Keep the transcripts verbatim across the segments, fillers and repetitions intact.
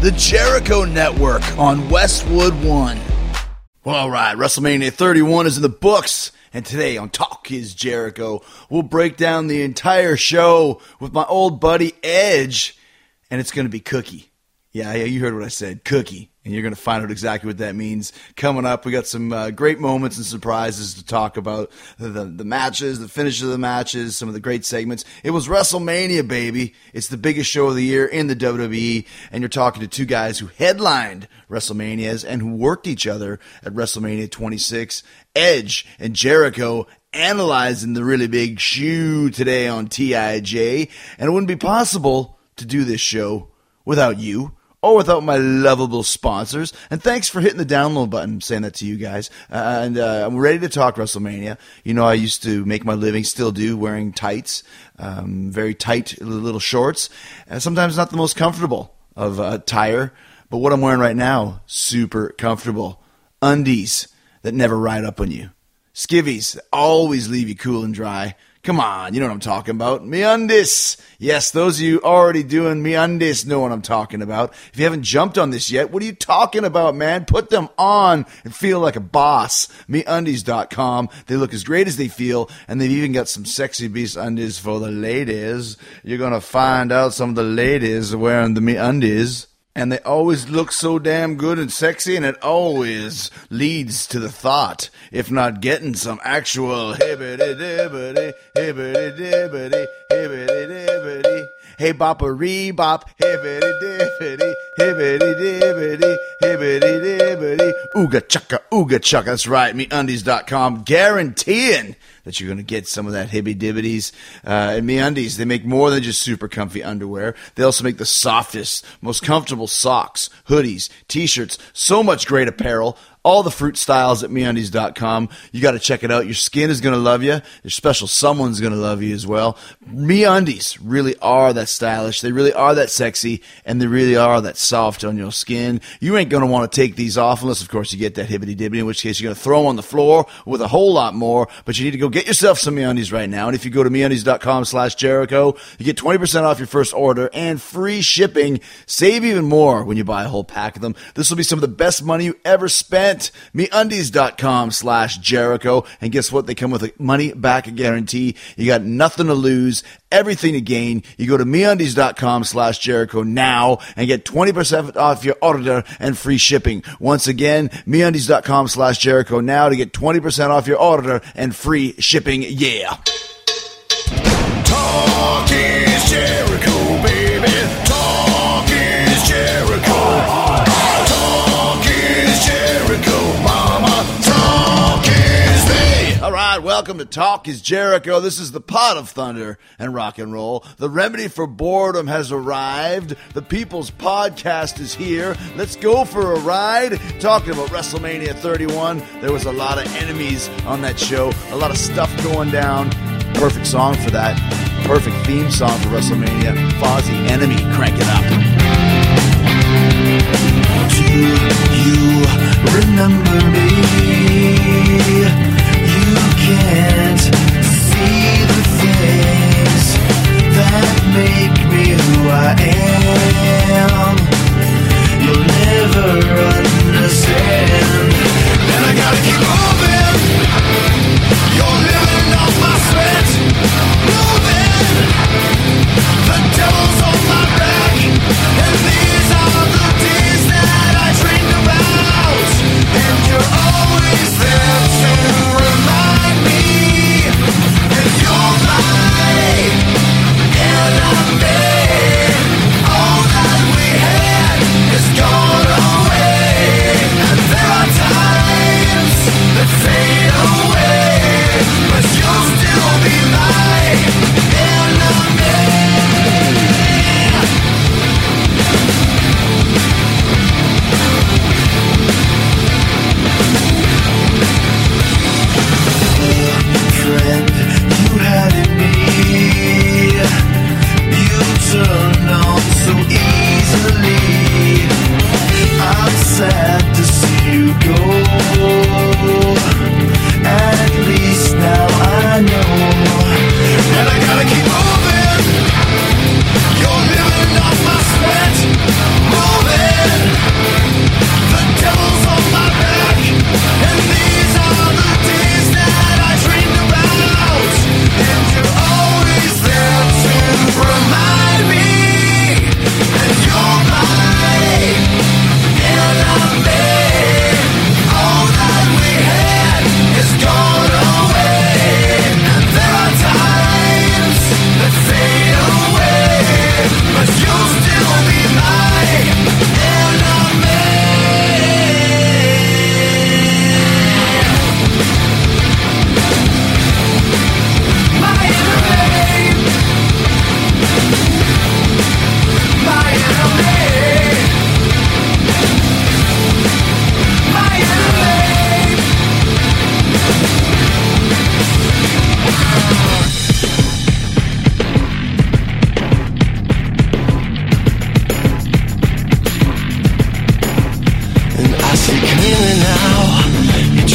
the Jericho Network on Westwood One. Well, all right, WrestleMania thirty-one is in the books, and today on Talk is Jericho, we'll break down the entire show with my old buddy Edge, and it's going to be Cookie. Yeah, yeah, you heard what I said, Cookie. And you're going to find out exactly what that means. Coming up, we got some uh, great moments and surprises to talk about. The, the, the matches, the finish of the matches, some of the great segments. It was WrestleMania, baby. It's the biggest show of the year in the W W E. And you're talking to two guys who headlined WrestleManias and who worked each other at WrestleMania twenty-six. Edge and Jericho analyzing the really big shoe today on T I J. And it wouldn't be possible to do this show without you. Or without my lovable sponsors. And thanks for hitting the download button. I'm saying that to you guys. Uh, and uh, I'm ready to talk WrestleMania. You know, I used to make my living, still do, wearing tights. Um, very tight little shorts. And sometimes not the most comfortable of uh, attire. But what I'm wearing right now, super comfortable. Undies that never ride up on you. Skivvies that always leave you cool and dry. Come on, you know what I'm talking about. MeUndies. Yes, those of you already doing MeUndies know what I'm talking about. If you haven't jumped on this yet, what are you talking about, man? Put them on and feel like a boss. Me Undies dot com. They look as great as they feel, and they've even got some sexy beast undies for the ladies. You're going to find out some of the ladies wearing the MeUndies. And they always look so damn good and sexy, and it always leads to the thought, if not getting some actual hibbity-dibbity, hibbity-dibbity, hibbity-dibbity, hey boppery bop, hibbity-dibbity, hibbity-dibbity, hibbity-dibbity, ooga chaka, ooga chaka. That's right, Me Undies dot com, guaranteeing that you're going to get some of that hibby-dibbities. Uh, and MeUndies, they make more than just super comfy underwear. They also make the softest, most comfortable socks, hoodies, t-shirts, so much great apparel. All the fruit styles at Me Undies dot com. You got to check it out. Your skin is going to love you. Your special someone's going to love you as well. MeUndies really are that stylish. They really are that sexy, and they really are that soft on your skin. You ain't going to want to take these off unless, of course, you get that hibbity-dibbity, in which case you're going to throw them on the floor with a whole lot more. But you need to go get yourself some MeUndies right now. And if you go to MeUndies dot com slash Jericho, you get twenty percent off your first order and free shipping. Save even more when you buy a whole pack of them. This will be some of the best money you ever spent. MeUndies dot com slash Jericho. And guess what? They come with a money back guarantee. You got nothing to lose, everything to gain. You go to MeUndies dot com slash Jericho now and get twenty percent off your order and free shipping. Once again, MeUndies dot com slash Jericho now to get twenty percent off your order and free shipping. Yeah. Talk is Jericho, baby. Talk is Jericho. Talk is Jericho, mama. Talk is me. All right, welcome to Talk is Jericho. This is the pot of thunder and rock and roll. The remedy for boredom has arrived. The People's Podcast is here. Let's go for a ride. Talking about WrestleMania thirty-one, there was a lot of enemies on that show, a lot of stuff going down. Perfect song for that. Perfect theme song for WrestleMania. Fozzy, Enemy, crank it up. Do you remember me? You can't see the things that make me who I am. You'll never understand. And I gotta keep moving. You're living off my sweat. Moving. The devil's on my back.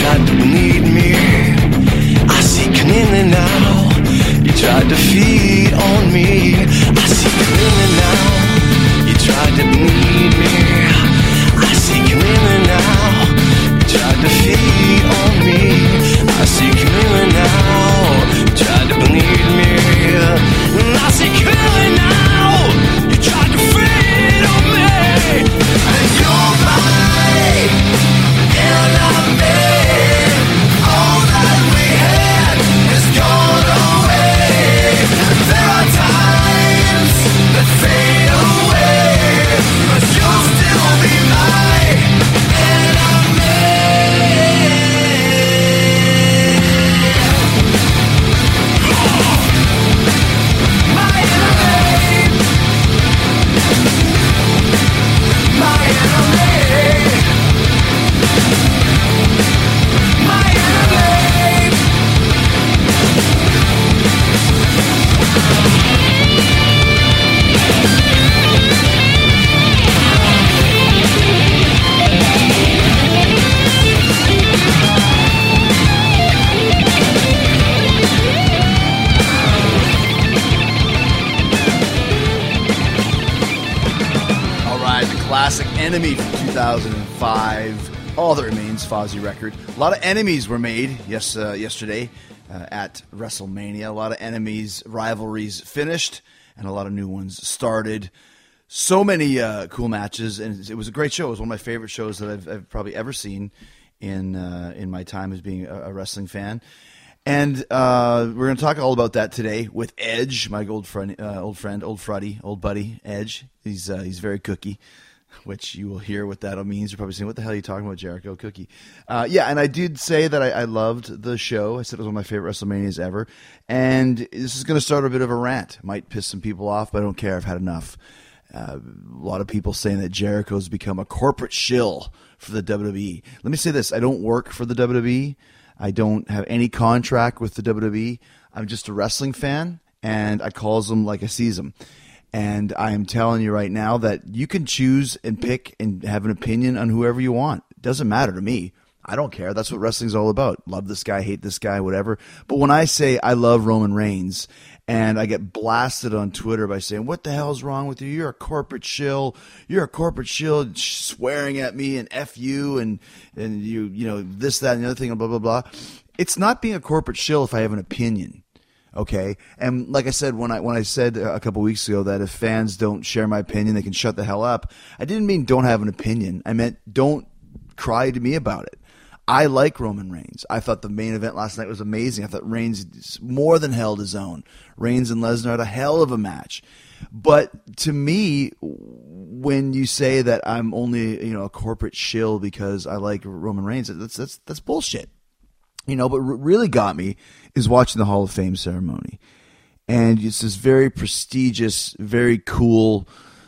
tried to bleed me. I see clearly now. You tried to feed on me. I see clearly now. You tried to bleed me. I see clearly now. You tried to feed on me. I see clearly now. You tried to bleed me. I see clearly now. You tried to feed on me. And you're my enemy. All that we had is gone away. There are times that fade away, but you'll still be my classic Enemy from two thousand five. All that remains, Fozzy record. A lot of enemies were made yes uh, yesterday uh, at WrestleMania. A lot of enemies, rivalries finished, and a lot of new ones started. So many uh, cool matches, and it was a great show. It was one of my favorite shows that I've, I've probably ever seen in uh, in my time as being a, a wrestling fan. And uh, we're going to talk all about that today with Edge, my old friend, uh, old friend, old Freddy, old buddy, Edge. He's uh, he's very cookie, which you will hear what that means. You're probably saying, what the hell are you talking about, Jericho? Cookie. Uh, yeah, and I did say that I, I loved the show. I said it was one of my favorite WrestleManias ever. And this is going to start a bit of a rant. It might piss some people off, but I don't care. I've had enough. Uh, a lot of people saying that Jericho's become a corporate shill for the W W E. Let me say this. I don't work for the W W E. I don't have any contract with the W W E. I'm just a wrestling fan, and I calls them like I sees them. And I am telling you right now that you can choose and pick and have an opinion on whoever you want. It doesn't matter to me. I don't care. That's what wrestling's all about. Love this guy, hate this guy, whatever. But when I say I love Roman Reigns and I get blasted on Twitter by saying, what the hell's wrong with you? You're a corporate shill. You're a corporate shill, swearing at me and F you and, and you, you know, this, that, and the other thing, and blah, blah, blah. It's not being a corporate shill if I have an opinion. Okay, and like I said when I when I said a couple weeks ago that if fans don't share my opinion, they can shut the hell up. I didn't mean don't have an opinion. I meant don't cry to me about it. I like Roman Reigns. I thought the main event last night was amazing. I thought Reigns more than held his own. Reigns and Lesnar had a hell of a match. But to me, when you say that I'm only you know a corporate shill because I like Roman Reigns, that's that's that's bullshit. You know, but what really got me is watching the Hall of Fame ceremony. And it's this very prestigious, very cool,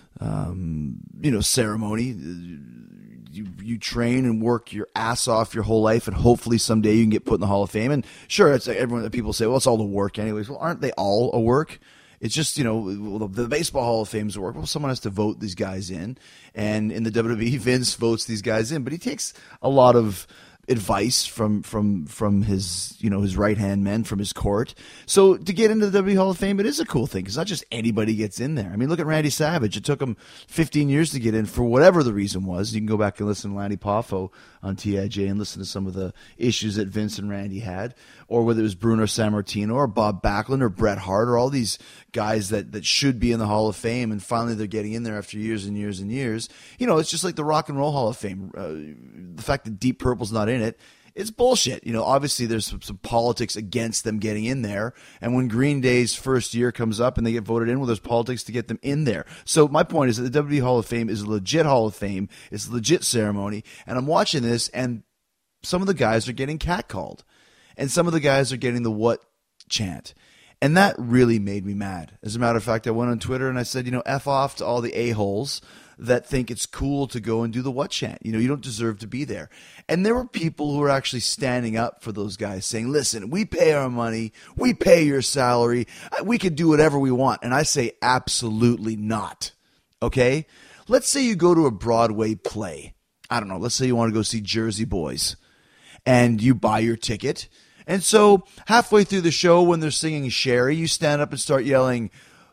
um, you know, ceremony. You, you train and work your ass off your whole life, and hopefully someday you can get put in the Hall of Fame. And sure, it's like everyone that people say, well, it's all the work anyways. Well, aren't they all a work? It's just, you know, the, the Baseball Hall of Fame's a work. Well, someone has to vote these guys in. And in the W W E, Vince votes these guys in. But he takes a lot of advice from from from his you know his right hand men from his court. So to get into the W W E Hall of Fame, it is a cool thing because not just anybody gets in there. I mean, look at Randy Savage. It took him fifteen years to get in for whatever the reason was. You can go back and listen to Lanny Poffo on T I J and listen to some of the issues that Vince and Randy had, or whether it was Bruno Sammartino or Bob Backlund or Bret Hart or all these guys that that should be in the Hall of Fame, and finally they're getting in there after years and years and years. You know, it's just like the Rock and Roll Hall of Fame. Uh, the fact that Deep Purple's not in it, it's bullshit. You know, obviously there's some, some politics against them getting in there. And when Green Day's first year comes up and they get voted in, well, there's politics to get them in there. So my point is that the W W E Hall of Fame is a legit Hall of Fame. It's a legit ceremony. And I'm watching this, and some of the guys are getting catcalled. And some of the guys are getting the what chant. And that really made me mad. As a matter of fact, I went on Twitter and I said, you know, F off to all the a-holes that think it's cool to go and do the what chant. You know, you don't deserve to be there. And there were people who were actually standing up for those guys saying, listen, we pay our money. We pay your salary. We can do whatever we want. And I say, absolutely not. Okay? Let's say you go to a Broadway play. I don't know. Let's say you want to go see Jersey Boys. and you buy your ticket. And so halfway through the show, when they're singing Sherry, you stand up and start yelling,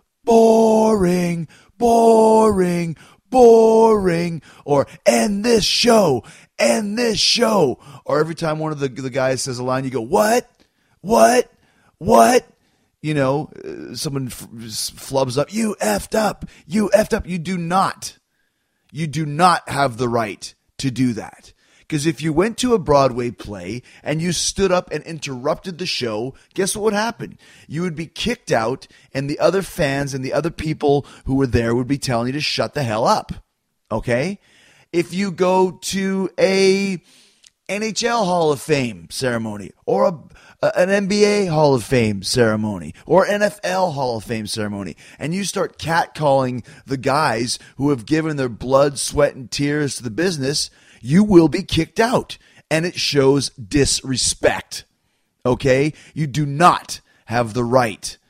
boring, boring, boring, or end this show, end this show. Or every time one of the, the guys says a line, you go, what, what, what? You know, uh, someone f- flubs up, you effed up, you effed up. You do not, you do not have the right to do that. Because if you went to a Broadway play and you stood up and interrupted the show, guess what would happen? You would be kicked out, and the other fans and the other people who were there would be telling you to shut the hell up. Okay? If you go to a N H L Hall of Fame ceremony, or a, a, an N B A Hall of Fame ceremony, or N F L Hall of Fame ceremony, and you start catcalling the guys who have given their blood, sweat, and tears to the business, you will be kicked out, and it shows disrespect, okay? You do not have the right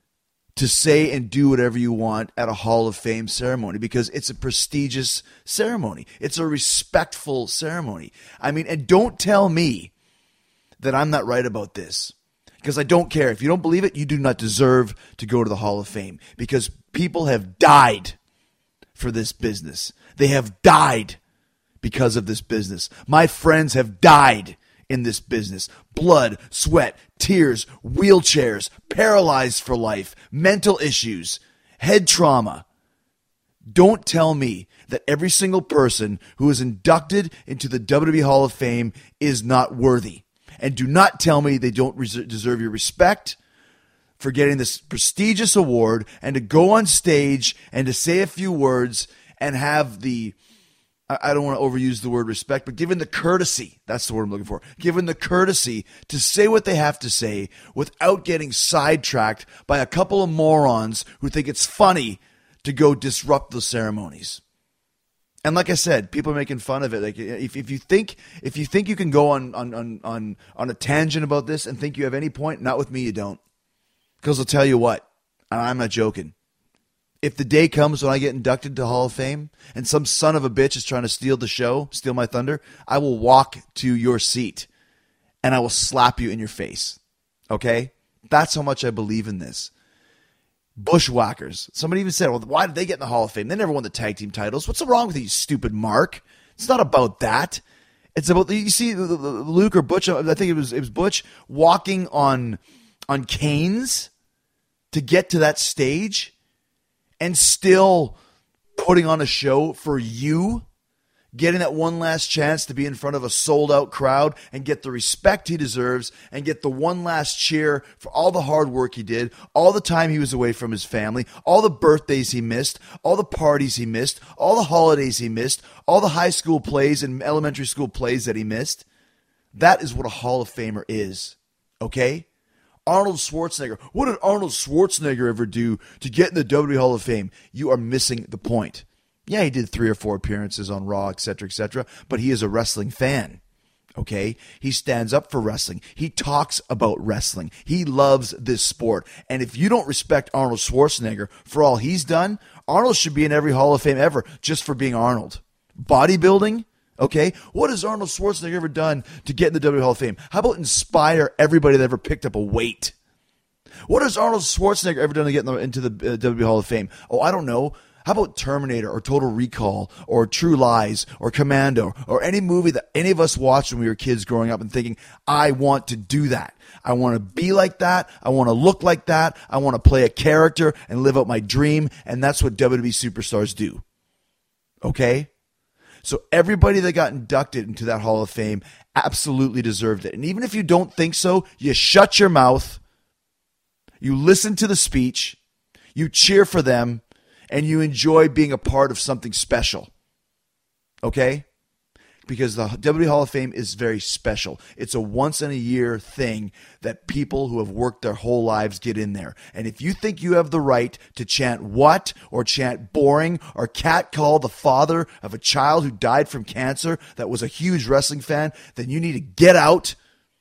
to say and do whatever you want at a Hall of Fame ceremony because it's a prestigious ceremony. It's a respectful ceremony. I mean, and don't tell me that I'm not right about this because I don't care. If you don't believe it, you do not deserve to go to the Hall of Fame because people have died for this business. They have died because of this business. My friends have died in this business. Blood, sweat, tears, wheelchairs, paralyzed for life, mental issues, head trauma. Don't tell me that every single person who is inducted into the W W E Hall of Fame is not worthy. And do not tell me they don't res- deserve your respect for getting this prestigious award and to go on stage and to say a few words and have the I don't want to overuse the word respect, but given the courtesy, that's the word I'm looking for, given the courtesy to say what they have to say without getting sidetracked by a couple of morons who think it's funny to go disrupt the ceremonies. And like I said, people are making fun of it. Like if, if you think if you think you can go on, on, on, on, on a tangent about this and think you have any point, not with me, you don't. Because I'll tell you what, and I'm not joking. If the day comes when I get inducted to Hall of Fame and some son of a bitch is trying to steal the show, steal my thunder, I will walk to your seat and I will slap you in your face. Okay? That's how much I believe in this. Bushwhackers. Somebody even said, well, why did they get in the Hall of Fame? They never won the tag team titles. What's wrong with you, stupid Mark? It's not about that. It's about, you see Luke or Butch, I think it was it was Butch, walking on on canes to get to that stage and still putting on a show for you, getting that one last chance to be in front of a sold-out crowd and get the respect he deserves and get the one last cheer for all the hard work he did, all the time he was away from his family, all the birthdays he missed, all the parties he missed, all the holidays he missed, all the high school plays and elementary school plays that he missed. That is what a Hall of Famer is, okay? Arnold Schwarzenegger. What did Arnold Schwarzenegger ever do to get in the W W E Hall of Fame? You are missing the point. Yeah, he did three or four appearances on Raw, et cetera, et cetera, but he is a wrestling fan, okay? He stands up for wrestling. He talks about wrestling. He loves this sport. And if you don't respect Arnold Schwarzenegger for all he's done, Arnold should be in every Hall of Fame ever just for being Arnold. Bodybuilding? Okay, what has Arnold Schwarzenegger ever done to get in the W W E Hall of Fame? How about inspire everybody that ever picked up a weight? What has Arnold Schwarzenegger ever done to get in the, into the uh, W W E Hall of Fame? Oh, I don't know. How about Terminator or Total Recall or True Lies or Commando or any movie that any of us watched when we were kids growing up and thinking, I want to do that. I want to be like that. I want to look like that. I want to play a character and live out my dream. And that's what W W E superstars do. Okay? So everybody that got inducted into that Hall of Fame absolutely deserved it. And even if you don't think so, you shut your mouth, you listen to the speech, you cheer for them, and you enjoy being a part of something special. Okay? Because the W W E Hall of Fame is very special. It's a once-in-a-year thing that people who have worked their whole lives get in there. And if you think you have the right to chant what, or chant boring, or catcall the father of a child who died from cancer that was a huge wrestling fan, then you need to get out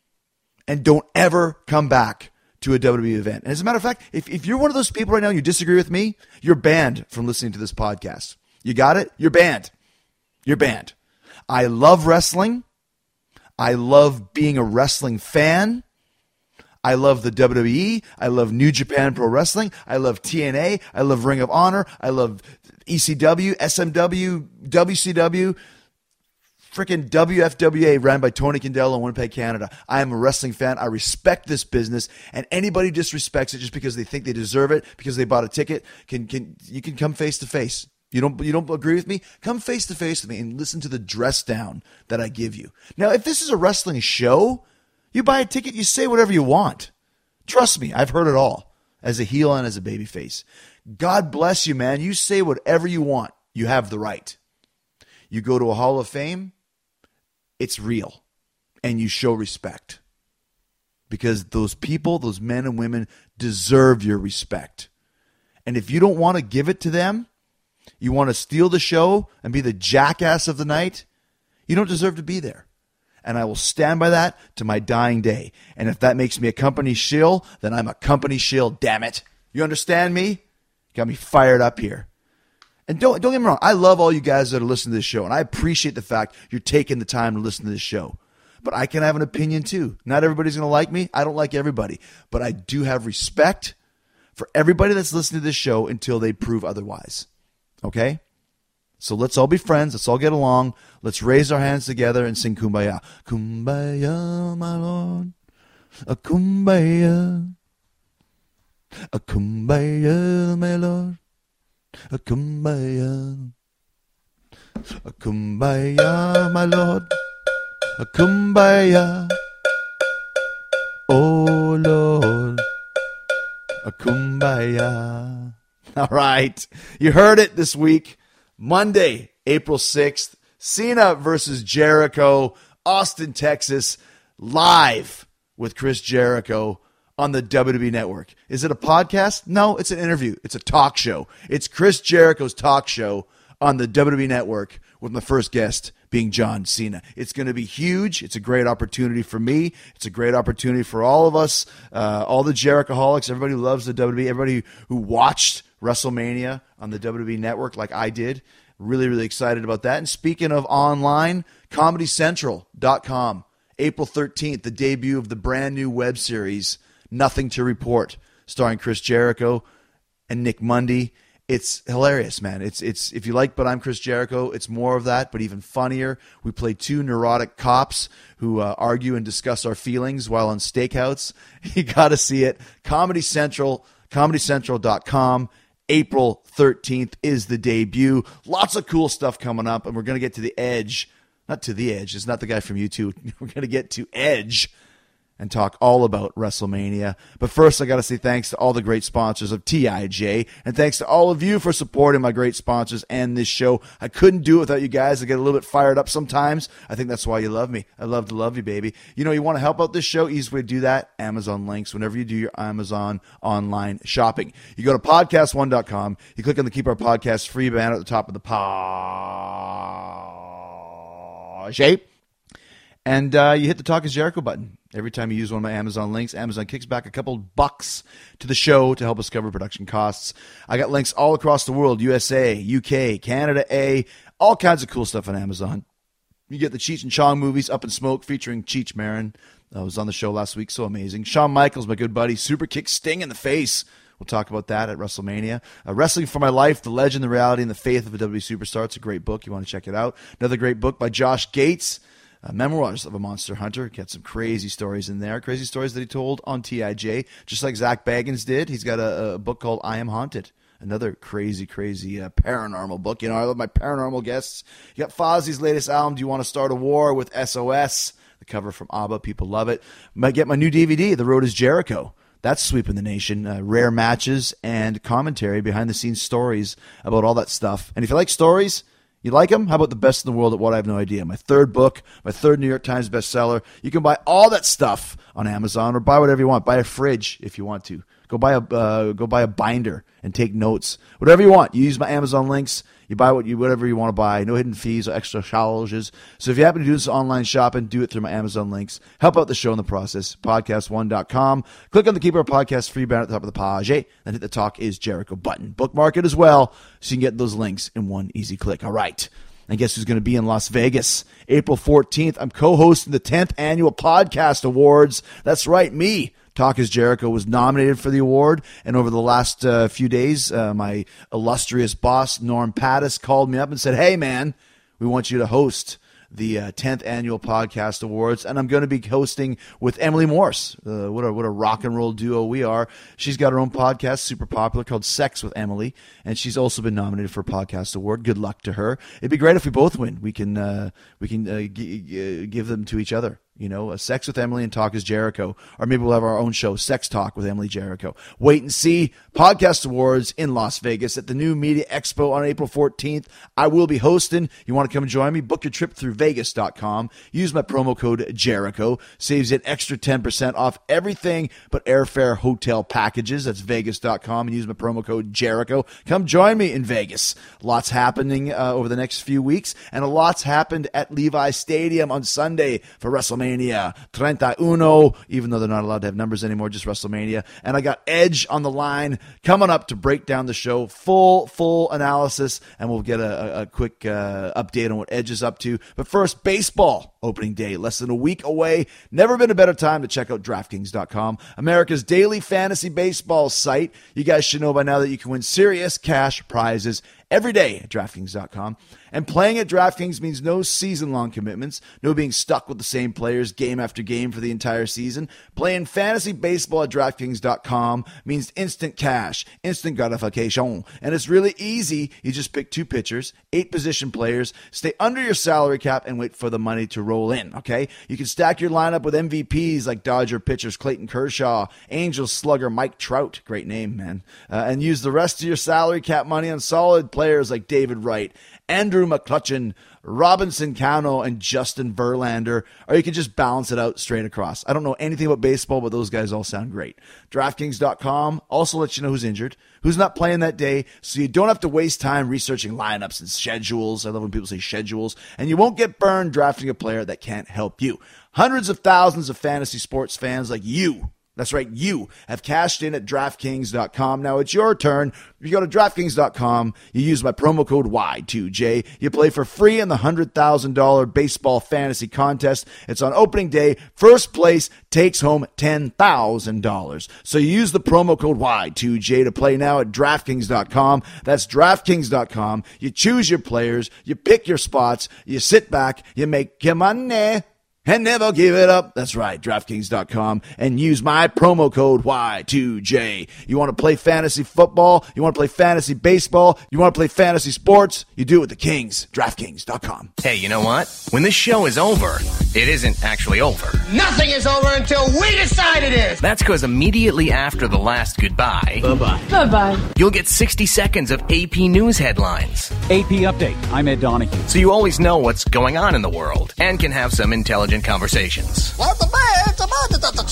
and don't ever come back to a W W E event. And as a matter of fact, if, if you're one of those people right now and you disagree with me, you're banned from listening to this podcast. You got it? You're banned. You're banned. I love wrestling. I love being a wrestling fan. I love the W W E. I love New Japan Pro Wrestling. I love T N A. I love Ring of Honor. I love E C W, S M W, W C W, freaking W F W A ran by Tony Condello in Winnipeg, Canada. I am a wrestling fan. I respect this business, and anybody disrespects it just because they think they deserve it, because they bought a ticket, can can you can come face to face. You don't you don't agree with me? Come face to face with me and listen to the dress down that I give you. Now, if this is a wrestling show, you buy a ticket, you say whatever you want. Trust me, I've heard it all, as a heel and as a babyface. God bless you, man. You say whatever you want. You have the right. You go to a Hall of Fame, it's real, and you show respect. Because those people, those men and women, deserve your respect. And if you don't want to give it to them, you want to steal the show and be the jackass of the night, you don't deserve to be there. And I will stand by that to my dying day. And if that makes me a company shill, then I'm a company shill, damn it. You understand me? Got me fired up here. And don't, don't get me wrong, I love all you guys that are listening to this show, and I appreciate the fact you're taking the time to listen to this show. But I can have an opinion too. Not everybody's going to like me. I don't like everybody. But I do have respect for everybody that's listening to this show until they prove otherwise. Okay? So let's all be friends. Let's all get along. Let's raise our hands together and sing Kumbaya. Kumbaya, my Lord. A Kumbaya. A Kumbaya, my Lord. A Kumbaya. A Kumbaya, my Lord. A Kumbaya. Oh, Lord. A Kumbaya. All right. You heard it this week. Monday, April sixth, Cena versus Jericho, Austin, Texas, live with Chris Jericho on the W W E Network. Is it a podcast? No, it's an interview. It's a talk show. It's Chris Jericho's talk show on the W W E Network with my first guest being John Cena. It's going to be huge. It's a great opportunity for me. It's a great opportunity for all of us, uh, all the Jerichoholics, everybody who loves the W W E, everybody who watched WrestleMania on the W W E Network like I did. Really, really excited about that. And speaking of online, comedy central dot com, April thirteenth, the debut of the brand new web series, Nothing to Report, starring Chris Jericho and Nick Mundy. It's hilarious, man. It's it's if you like But I'm Chris Jericho, it's more of that, but even funnier. We play two neurotic cops who uh, argue and discuss our feelings while on stakeouts. You got to see it. Comedy Central, comedy central dot com. April thirteenth is the debut. Lots of cool stuff coming up, and we're going to get to the edge. Not to the edge. It's not the guy from YouTube. We're going to get to Edge and talk all about WrestleMania. But first, I got to say thanks to all the great sponsors of T I J, and thanks to all of you for supporting my great sponsors and this show. I couldn't do it without you guys. I get a little bit fired up sometimes. I think that's why you love me. I love to love you, baby. You know, you want to help out this show? Easy way to do that, Amazon links. Whenever you do your Amazon online shopping, you go to podcast one dot com. You click on the Keep Our Podcast Free banner at the top of the page, and uh, you hit the Talk is Jericho button. Every time you use one of my Amazon links, Amazon kicks back a couple bucks to the show to help us cover production costs. I got links all across the world, U S A, U K, Canada A, all kinds of cool stuff on Amazon. You get the Cheech and Chong movies, Up in Smoke, featuring Cheech Marin. I was on the show last week, so amazing. Shawn Michaels, my good buddy, super kick Sting in the face. We'll talk about that at WrestleMania. Uh, Wrestling for My Life, The Legend, the Reality, and the Faith of a W W E Superstar. It's a great book. You want to check it out. Another great book by Josh Gates. Uh, Memoirs of a Monster Hunter. Got some crazy stories in there. Crazy stories that he told on T I J, just like Zach Baggins did. He's got a, a book called I Am Haunted. Another crazy, crazy uh, paranormal book. You know, I love my paranormal guests. You got Fozzie's latest album, Do You Want to Start a War, with S O S. The cover from ABBA. People love it. Might get my new D V D, The Road is Jericho. That's sweeping the nation. Uh, rare matches and commentary, behind-the-scenes stories about all that stuff. And if you like stories, you like them? How about The Best in the World at What I Have No Idea? My third book, my third New York Times bestseller. You can buy all that stuff on Amazon, or buy whatever you want. Buy a fridge if you want to. Go buy a uh, go buy a binder and take notes. Whatever you want. You use my Amazon links. You buy what you whatever you want to buy. No hidden fees or extra charges. So if you happen to do this online shopping, do it through my Amazon links. Help out the show in the process. podcast one dot com. Click on the Keep Our Podcast Free banner at the top of the page, and hit the Talk is Jericho button. Bookmark it as well, so you can get those links in one easy click. All right. And guess who's going to be in Las Vegas? April fourteenth, I'm co-hosting the tenth Annual Podcast Awards. That's right, me. Talk is Jericho was nominated for the award, and over the last uh, few days, uh, my illustrious boss, Norm Pattis, called me up and said, hey, man, we want you to host the uh, tenth Annual Podcast Awards, and I'm going to be hosting with Emily Morse. Uh, what a what a rock and roll duo we are. She's got her own podcast, super popular, called Sex with Emily, and she's also been nominated for a podcast award. Good luck to her. It'd be great if we both win. We can uh, we can uh, g- g- give them to each other. You know, a Sex with Emily and Talk is Jericho. Or maybe we'll have our own show, Sex Talk with Emily Jericho. Wait and see. Podcast Awards in Las Vegas at the new Media Expo on April fourteenth. I will be hosting. You want to come join me? Book your trip through Vegas dot com. Use my promo code Jericho. Saves you an extra ten percent off everything but airfare hotel packages. That's Vegas dot com. And use my promo code Jericho. Come join me in Vegas. Lots happening uh, over the next few weeks. And a lot's happened at Levi Stadium on Sunday for WrestleMania thirty-one, even though they're not allowed to have numbers anymore, just WrestleMania. And I got Edge on the line coming up to break down the show, full, full analysis, and we'll get a, a, a quick uh, update on what Edge is up to. But first, baseball opening day, less than a week away. Never been a better time to check out DraftKings dot com, America's daily fantasy baseball site. You guys should know by now that you can win serious cash prizes every day at DraftKings dot com. And playing at DraftKings means no season-long commitments, no being stuck with the same players game after game for the entire season. Playing fantasy baseball at DraftKings dot com means instant cash, instant gratification. And it's really easy. You just pick two pitchers, eight position players, stay under your salary cap, and wait for the money to roll in, okay? You can stack your lineup with M V Ps like Dodger pitchers Clayton Kershaw, Angels slugger Mike Trout, great name, man, uh, and use the rest of your salary cap money on solid players like David Wright, Andrew McCutchen, Robinson Cano, and Justin Verlander, or you can just balance it out straight across. I don't know anything about baseball, but those guys all sound great. DraftKings dot com also lets you know who's injured, who's not playing that day, so you don't have to waste time researching lineups and schedules. I love when people say schedules. And you won't get burned drafting a player that can't help you. Hundreds of thousands of fantasy sports fans like you, that's right, you have cashed in at DraftKings dot com. Now it's your turn. You go to DraftKings dot com, you use my promo code Y two J, you play for free in the one hundred thousand dollars baseball fantasy contest. It's on opening day. First place takes home ten thousand dollars. So you use the promo code Y two J to play now at DraftKings dot com. That's DraftKings dot com. You choose your players, you pick your spots, you sit back, you make your money, and never give it up. That's right, DraftKings dot com, and use my promo code Y two J. You want to play fantasy football? You want to play fantasy baseball? You want to play fantasy sports? You do it with the Kings. DraftKings dot com. Hey, you know what? When this show is over, it isn't actually over. Nothing is over until we decide it is. That's because immediately after the last goodbye, Bye-bye. Bye-bye. you'll get sixty seconds of A P News headlines. A P Update. I'm Ed Donahue. So you always know what's going on in the world and can have some intelligent conversations What the man? It's about the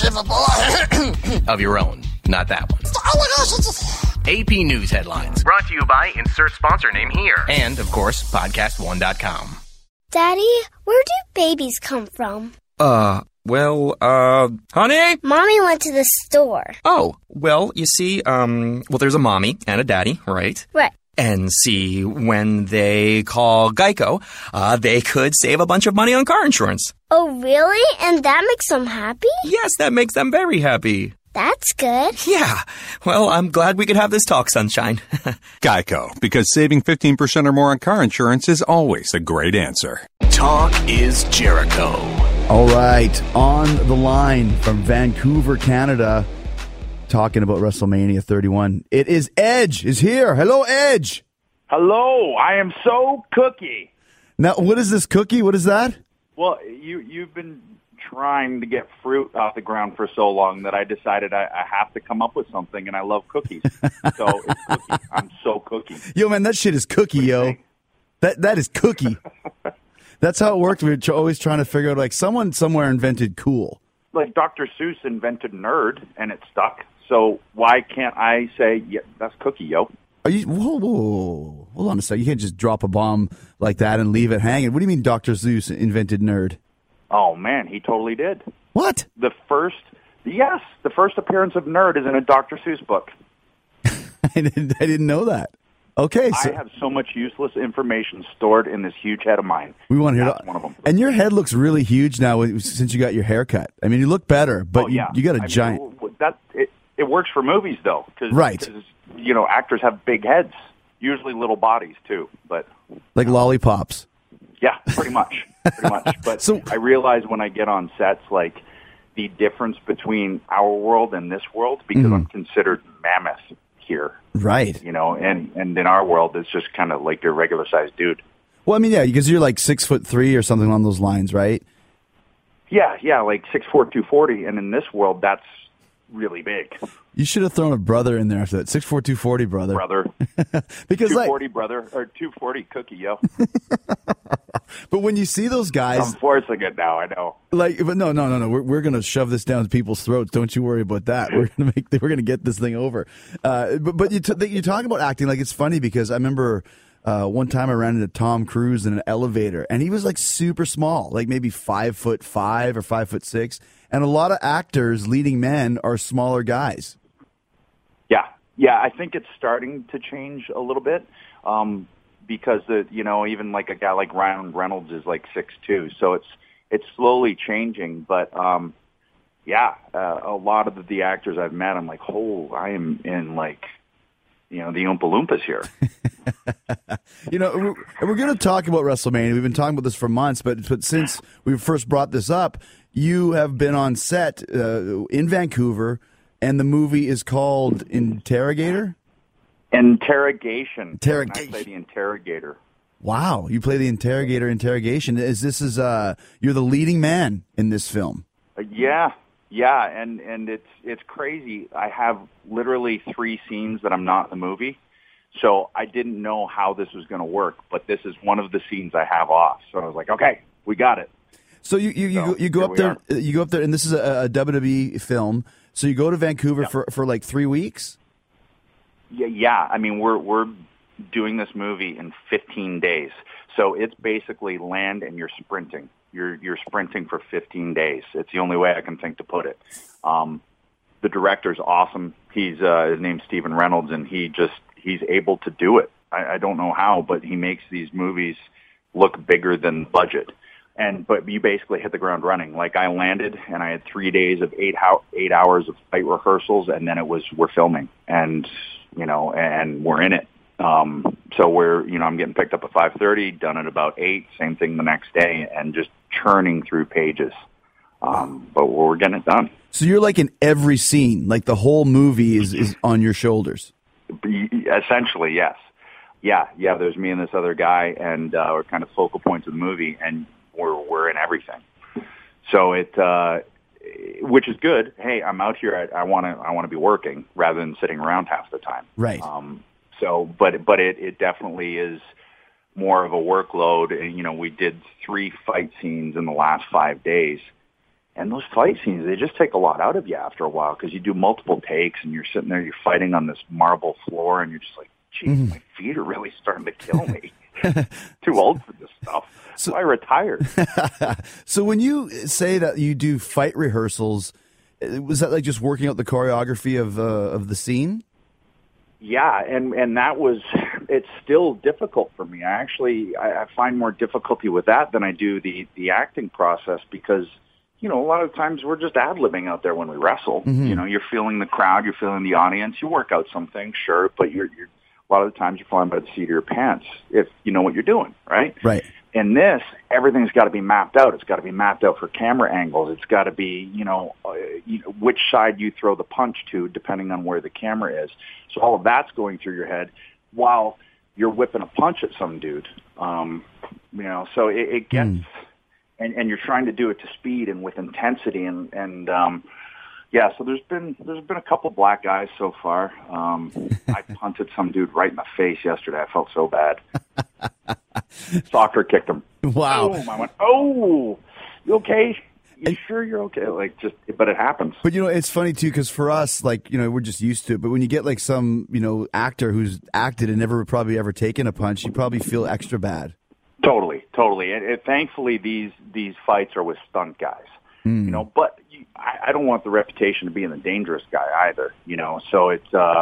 chief boy. of your own. Not that one. Oh my gosh, it's just... A P News headlines. Brought to you by insert sponsor name here. And, of course, podcast one dot com. Daddy, where do babies come from? Uh, well, uh, honey? Mommy went to the store. Oh, well, you see, um, well, there's a mommy and a daddy, right? Right. And see, when they call Geico, uh, they could save a bunch of money on car insurance. Oh, really? And that makes them happy? Yes, that makes them very happy. That's good. Yeah. Well, I'm glad we could have this talk, sunshine. Geico, because saving fifteen percent or more on car insurance is always a great answer. Talk is Jericho. All right, on the line from Vancouver, Canada, talking about WrestleMania thirty-one. It is Edge is here. Hello, Edge. Hello, I am so cookie. Now, what is this cookie? What is that? Well, you, you've been trying to get fruit off the ground for so long that I decided I, I have to come up with something, and I love cookies. So it's cookie. I'm so cookie. Yo, man, that shit is cookie, yo. think? That That is cookie. That's how it worked. We were tr- always trying to figure out, like, someone somewhere invented cool. Like Doctor Seuss invented nerd, and it stuck. So why can't I say, yeah, that's cookie, yo? Are you? Whoa, whoa, whoa. Hold on a second. You can't just drop a bomb like that and leave it hanging. What do you mean Doctor Seuss invented nerd? Oh, man, he totally did. What? The first, yes, the first appearance of nerd is in a Doctor Seuss book. I didn't, I didn't know that. Okay, so I have so much useless information stored in this huge head of mine. we want to hear That's that. one of them. And your head looks really huge now since you got your haircut. I mean, you look better, but oh, you, yeah. you got a I mean, giant. that it, it works for movies though, because Right. you know actors have big heads, usually little bodies too. But Like lollipops. yeah, pretty much, pretty much. But So- I realize when I get on sets, like the difference between our world and this world, because Mm-hmm. I'm considered mammoth here, Right. you know, and and in our world, it's just kind of like your regular sized dude. Well, I mean, yeah, because you're like six foot three or something along those lines, right? Yeah, yeah, like six four, two forty, and in this world, that's really big, You should have thrown a brother in there after that. Six four two forty, brother. brother. Because two like, forty, brother, or two forty cookie, yo. but when you see those guys, I'm forcing it now. I know. like, but no, no, no, no. We're we're gonna shove this down people's throats. Don't you worry about that. We're gonna make we're gonna get this thing over. Uh, but but you t- you talk about acting like it's funny because I remember. Uh, one time I ran into Tom Cruise in an elevator, and he was like super small, like maybe five foot five or five foot six. And a lot of actors, leading men, are smaller guys. Yeah, yeah. I think it's starting to change a little bit um, because the you know even like a guy like Ryan Reynolds is like six two, so it's it's slowly changing. But um, yeah, uh, a lot of the, the actors I've met, I'm like, oh, I am in like you know the Oompa Loompas here. You know, we're, we're going to talk about WrestleMania. We've been talking about this for months, but but since we first brought this up, you have been on set uh, in Vancouver, and the movie is called Interrogator. Interrogation. Interrogation. I play the interrogator. Wow, you play the interrogator. Interrogation. Is this is uh you're the leading man in this film? Uh, yeah, yeah, and and it's it's crazy. I have literally three scenes that I'm not in the movie. So I didn't know how this was going to work, but this is one of the scenes I have off. So I was like, okay, we got it. So you you, you, So, go, you go here up we there, are. you go up there, and this is a, a W W E film. So you go to Vancouver Yeah. for, for like three weeks. Yeah, yeah. I mean, we're we're doing this movie in fifteen days. So it's basically land and you're sprinting. You're you're sprinting for fifteen days. It's the only way I can think to put it. Um, the director's awesome. He's uh, his name's Stephen Reynolds, and he just he's able to do it. I, I don't know how, but he makes these movies look bigger than budget. And but you basically hit the ground running. Like I landed, and I had three days of eight how eight hours of fight rehearsals, and then it was we're filming, and you know, and we're in it. Um, so we're you know I'm getting picked up at five thirty, done at about eight. Same thing the next day, and just churning through pages. Um, but we're getting it done. So you're like in every scene, like the whole movie is is on your shoulders. Essentially, yes. Yeah, yeah. There's me and this other guy, and uh, we're kind of focal points of the movie, and we're we're in everything. So it, uh, which is good. Hey, I'm out here. I want to I want to be working rather than sitting around half the time. Right. Um, so, but but it it definitely is more of a workload. And you know, we did three fight scenes in the last five days. And those fight scenes, they just take a lot out of you after a while because you do multiple takes and you're sitting there, you're fighting on this marble floor, and you're just like, geez, Mm-hmm. my feet are really starting to kill me. Too old for this stuff. So I retired. So when you say that you do fight rehearsals, uh, was that like just working out the choreography of uh, of the scene? Yeah, and and that was, it's still difficult for me. I actually, I, I find more difficulty with that than I do the, the acting process because, you know, a lot of times we're just ad-libbing out there when we wrestle. Mm-hmm. You know, you're feeling the crowd, you're feeling the audience. You work out some things, sure, but you're, you're a lot of the times you're flying by the seat of your pants if you know what you're doing, right? Right. In this, everything's got to be mapped out. It's got to be mapped out for camera angles. It's got to be, you know, uh, you know, which side you throw the punch to, depending on where the camera is. So all of that's going through your head while you're whipping a punch at some dude. Um, you know, so it, it gets, mm. and, and you're trying to do it to speed and with intensity, and and um, yeah. So there's been there's been a couple black guys so far. Um, I punted some dude right in the face yesterday. I felt so bad. Soccer kicked him. Wow. Boom. I went, oh, you okay? You sure you're okay? Like, just, but it happens. But, you know, it's funny, too, because for us, like, you know, we're just used to it. But when you get, like, some, you know, actor who's acted and never probably ever taken a punch, you probably feel extra bad. Totally, totally. And, and thankfully, these these fights are with stunt guys. Mm. You know, but you, I, I don't want the reputation of being the dangerous guy either, you know. So it's, uh,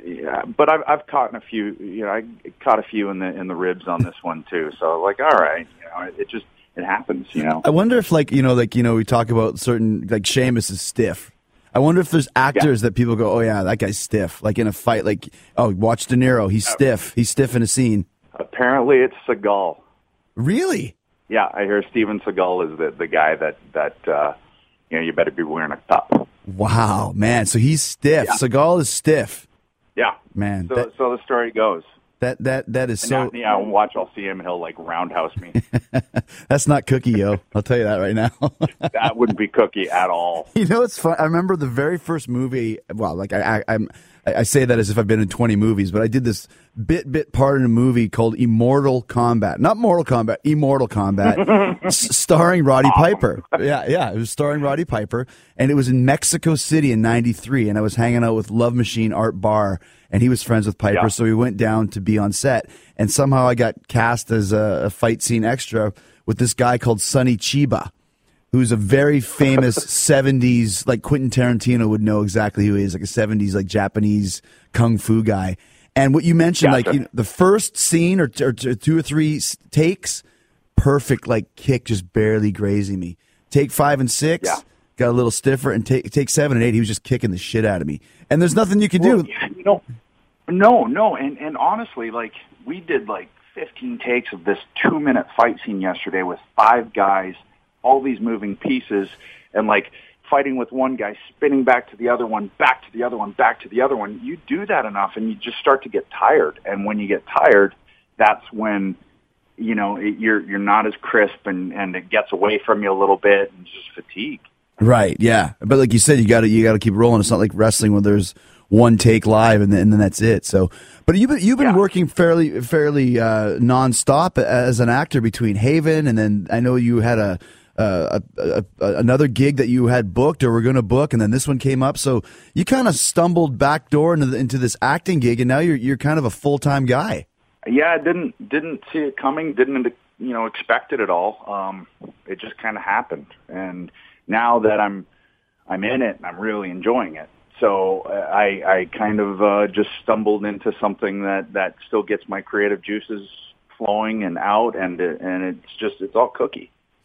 yeah, but I've I've caught a few. You know, I caught a few in the in the ribs on this one too. So like, all right, you know, it, it just it happens. You know. I wonder if like you know like you know we talk about certain like Sheamus is stiff. I wonder if there's actors yeah. that people go, oh yeah, that guy's stiff. Like in a fight, like oh, watch De Niro, he's stiff. He's stiff in a scene. Apparently, it's Seagal. Really? Yeah, I hear Steven Seagal is the the guy that that uh, you know you better be wearing a cup. Wow, man! So he's stiff. Yeah. Seagal is stiff. Yeah, man. So, that, so the story goes. That that that is and so. Now, yeah, I'll watch. I'll see him. He'll like roundhouse me. That's not Cookie, yo. I'll tell you that right now. That wouldn't be Cookie at all. You know, it's fun. I remember the very first movie. Well, like I, I I'm. I say that as if I've been in twenty movies, but I did this bit bit part in a movie called Immortal Kombat. Not Mortal Kombat, Immortal Kombat, s- starring Roddy awesome. Piper. Yeah, yeah, it was starring Roddy Piper, and it was in Mexico City in ninety-three, and I was hanging out with Love Machine Art Barr, and he was friends with Piper, yeah. so we went down to be on set, and somehow I got cast as a, a fight scene extra with this guy called Sonny Chiba, who's a very famous seventies, like Quentin Tarantino would know exactly who he is, like a seventies, like Japanese kung fu guy. And what you mentioned, gotcha. like you know, the first scene or, t- or t- two or three s- takes, perfect, like kick just barely grazing me. Take five and six, yeah. got a little stiffer, and take take seven and eight, he was just kicking the shit out of me. And there's nothing you can well, do. Yeah, you know, no, no, and and honestly, like we did like fifteen takes of this two minute fight scene yesterday with five guys. All these moving pieces, and like fighting with one guy, spinning back to the other one, back to the other one, back to the other one. You do that enough, and you just start to get tired. And when you get tired, that's when you know it, you're you're not as crisp, and, and it gets away from you a little bit, and just fatigue. Right? Yeah, but like you said, you got to you got to keep rolling. It's not like wrestling where there's one take live and then, and then that's it. So, but you've been, you've been yeah. working fairly fairly uh, nonstop as an actor between Haven, and then I know you had a. Uh, a, a, another gig that you had booked or were going to book, and then this one came up. So you kind of stumbled backdoor into, the, into this acting gig, and now you're you're kind of a full time guy. Yeah, I didn't didn't see it coming. Didn't you know expect it at all. Um, it just kind of happened, and now that I'm I'm in it, and I'm really enjoying it. So I I kind of uh, just stumbled into something that, that still gets my creative juices flowing and out, and and it's just it's all Cookie.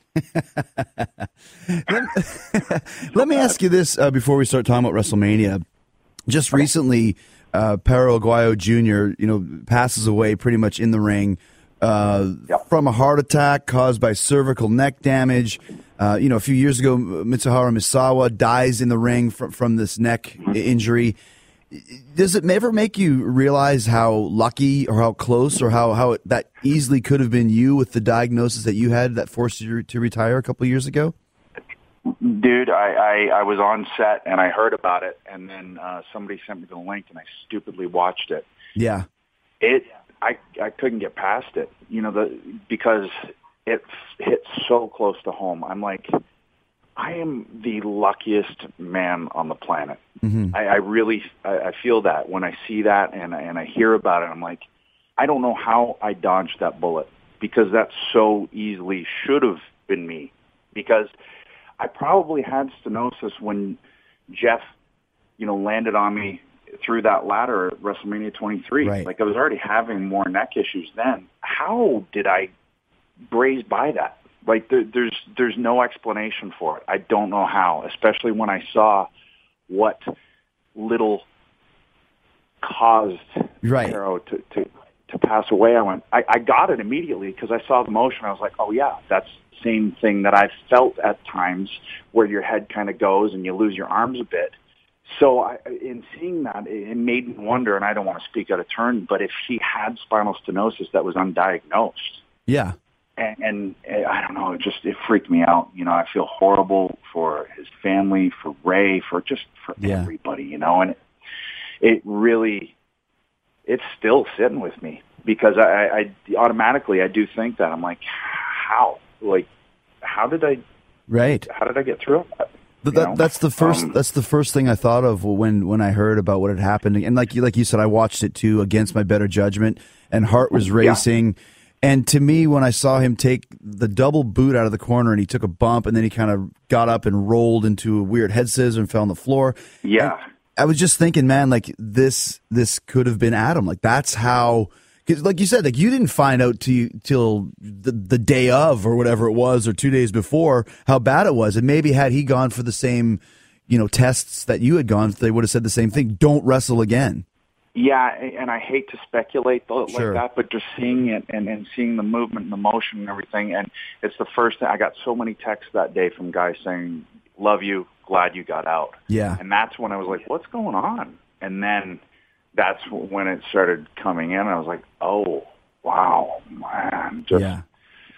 let, let me ask you this uh, before we start talking about WrestleMania. Just recently, uh, Perro Aguayo Junior, you know, passes away pretty much in the ring uh, yep. from a heart attack caused by cervical neck damage. Uh, you know, a few years ago, Mitsuharu Misawa dies in the ring from from this neck mm-hmm. injury. Does it ever make you realize how lucky or how close or how, how it, that easily could have been you with the diagnosis that you had that forced you to retire a couple of years ago? Dude, I, I, I was on set and I heard about it, and then uh, somebody sent me the link and I stupidly watched it. Yeah. It I I couldn't get past it, you know, the because it hit so close to home. I'm like, I am the luckiest man on the planet. Mm-hmm. I, I really, I, I feel that when I see that and and I hear about it. I'm like, I don't know how I dodged that bullet, because that so easily should have been me. Because I probably had stenosis when Jeff, you know, landed on me through that ladder at WrestleMania twenty-three. Right. Like I was already having more neck issues then. How did I braze by that? Like there, there's there's no explanation for it. I don't know how, especially when I saw what little caused right. Perro to, to to pass away. I went, I, I got it immediately because I saw the motion. I was like, oh yeah, that's the same thing that I've felt at times, where your head kind of goes and you lose your arms a bit. So I, in seeing that, it made me wonder, and I don't want to speak out of turn, but if he had spinal stenosis that was undiagnosed. Yeah. And, and, and I don't know, it just, it freaked me out. You know, I feel horrible for his family, for Ray, for just for yeah. everybody, you know, and it, it really, it's still sitting with me, because I, I automatically, I do think that. I'm like, how? Like, how did I, right. how did I get through it? But that, that's the first. Um, that's the first thing I thought of when, when I heard about what had happened. And like you, like you said, I watched it too against my better judgment, and heart was racing. Yeah. And to me, when I saw him take the double boot out of the corner and he took a bump, and then he kind of got up and rolled into a weird head scissor and fell on the floor. Yeah. I was just thinking, man, like this this could have been Adam. Like that's how, cause like you said, like you didn't find out to, till the, the day of or whatever it was, or two days before, how bad it was. And maybe had he gone for the same, you know, tests that you had gone, they would have said the same thing. Don't wrestle again. Yeah, and I hate to speculate like Sure. that, but just seeing it and, and seeing the movement and the motion and everything, and it's the first thing. I got so many texts that day from guys saying, love you, glad you got out. Yeah. And that's when I was like, what's going on? And then that's when it started coming in. I was like, oh, wow, man. Just, yeah.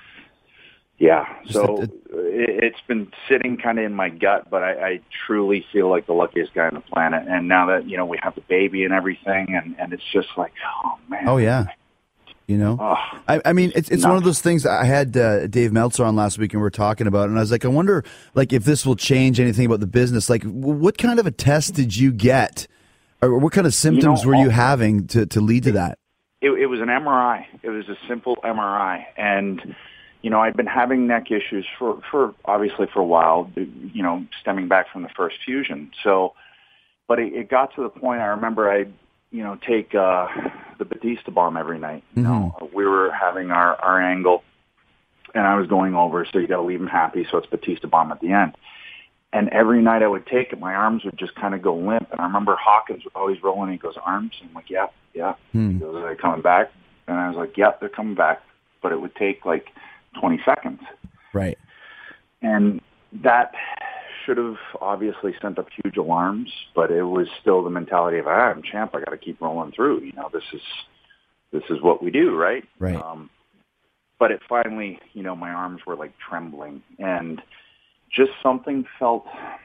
Yeah, Just so a- a- it, it's been sitting kind of in my gut, but I, I truly feel like the luckiest guy on the planet. And now that, you know, we have the baby and everything, and, and it's just like, oh, man. Oh, yeah. You know, Oh, I, I mean, it's it's nuts. one of those things. I had uh, Dave Meltzer on last week, and we were talking about it, and I was like, I wonder, like, if this will change anything about the business. Like, w- what kind of a test did you get, or what kind of symptoms know, were you all- having to, to lead to that? It, it was an M R I. It was a simple M R I. And, you know, I'd been having neck issues for, for obviously for a while, you know, stemming back from the first fusion. So, but it, it got to the point, I remember I, you know, take uh, the Batista bomb every night. You know, we were having our, our angle, and I was going over, so you got to leave him happy, so it's Batista bomb at the end. And every night I would take it, my arms would just kind of go limp. And I remember Hawkins would always roll in, he goes, arms? And I'm like, yeah, yeah. Hmm. He goes, are they coming back? And I was like, yep, they're coming back. But it would take like twenty seconds. Right. And that should have obviously sent up huge alarms, but it was still the mentality of, ah, I'm champ, I got to keep rolling through. You know, this is this is what we do, right? Right. Um, but it finally, you know, my arms were like trembling, and just something felt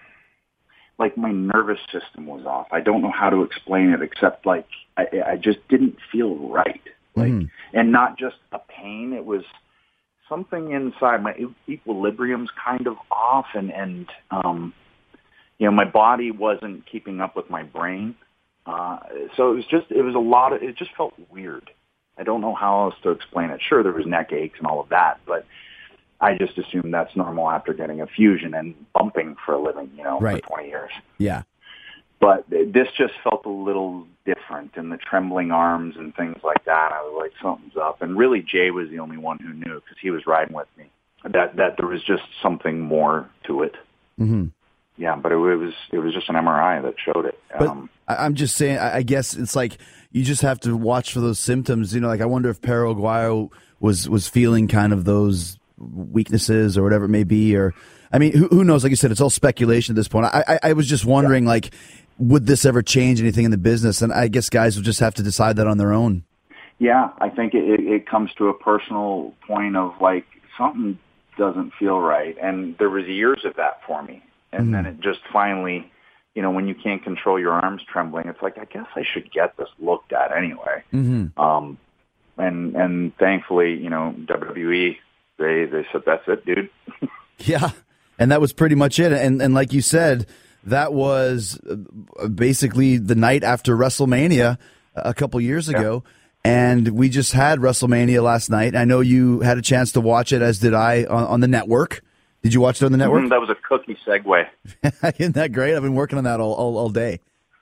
like my nervous system was off. I don't know how to explain it, except like I, I just didn't feel right. Like, Mhm. and not just a pain. It was something inside. My e- equilibrium's kind of off, and and um, you know, my body wasn't keeping up with my brain. Uh, so it was just, it was a lot of, it just felt weird. I don't know how else to explain it. Sure, there was neck aches and all of that, but I just assumed that's normal after getting a fusion and bumping for a living, you know, Right. for twenty years. Yeah. But this just felt a little different, and the trembling arms and things like that. I was like, something's up. And really, Jay was the only one who knew, because he was riding with me, that that there was just something more to it. Mm-hmm. Yeah, but it, it was it was just an M R I that showed it. But Um, I- I'm just saying, I I guess it's like you just have to watch for those symptoms. You know, like I wonder if Perro Aguayo was was feeling kind of those weaknesses or whatever it may be. Or, I mean, who, who knows? Like you said, it's all speculation at this point. I, I, I was just wondering, like, would this ever change anything in the business? And I guess guys will just have to decide that on their own. yeah, I think it, it, it comes to a personal point of like something doesn't feel right, and there was years of that for me, and then it just finally, you know, when you can't control your arms trembling, it's like, I guess I should get this looked at anyway. Mm-hmm. Um, and and thankfully, you know, W W E, they they said, that's it, dude. Yeah, and that was pretty much it. And and like you said, that was uh, basically the night after WrestleMania a couple years ago. And we just had WrestleMania last night. I know you had a chance to watch it, as did I, on, on the network. Did you watch it on the network? Mm, that was a cookie segue. Isn't that great? I've been working on that all all, all day.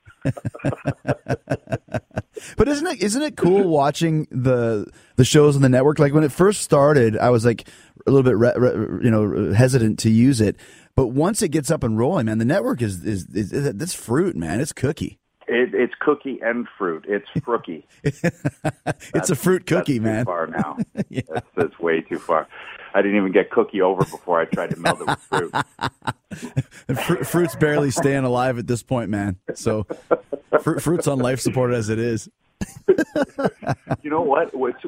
But isn't it isn't it cool watching the the shows on the network? Like when it first started, I was like a little bit re, re, you know hesitant to use it. But once it gets up and rolling, man, the network is is, is, is this fruit, man. It's cookie. It, it's cookie and fruit. It's frookie. It's a fruit cookie, that's man. Too far now. Yeah. that's, that's way too far. I didn't even get cookie over before I tried to melt it with fruit. Fr- fruit's barely staying alive at this point, man. So fr- fruit's on life support as it is. You know what? What's,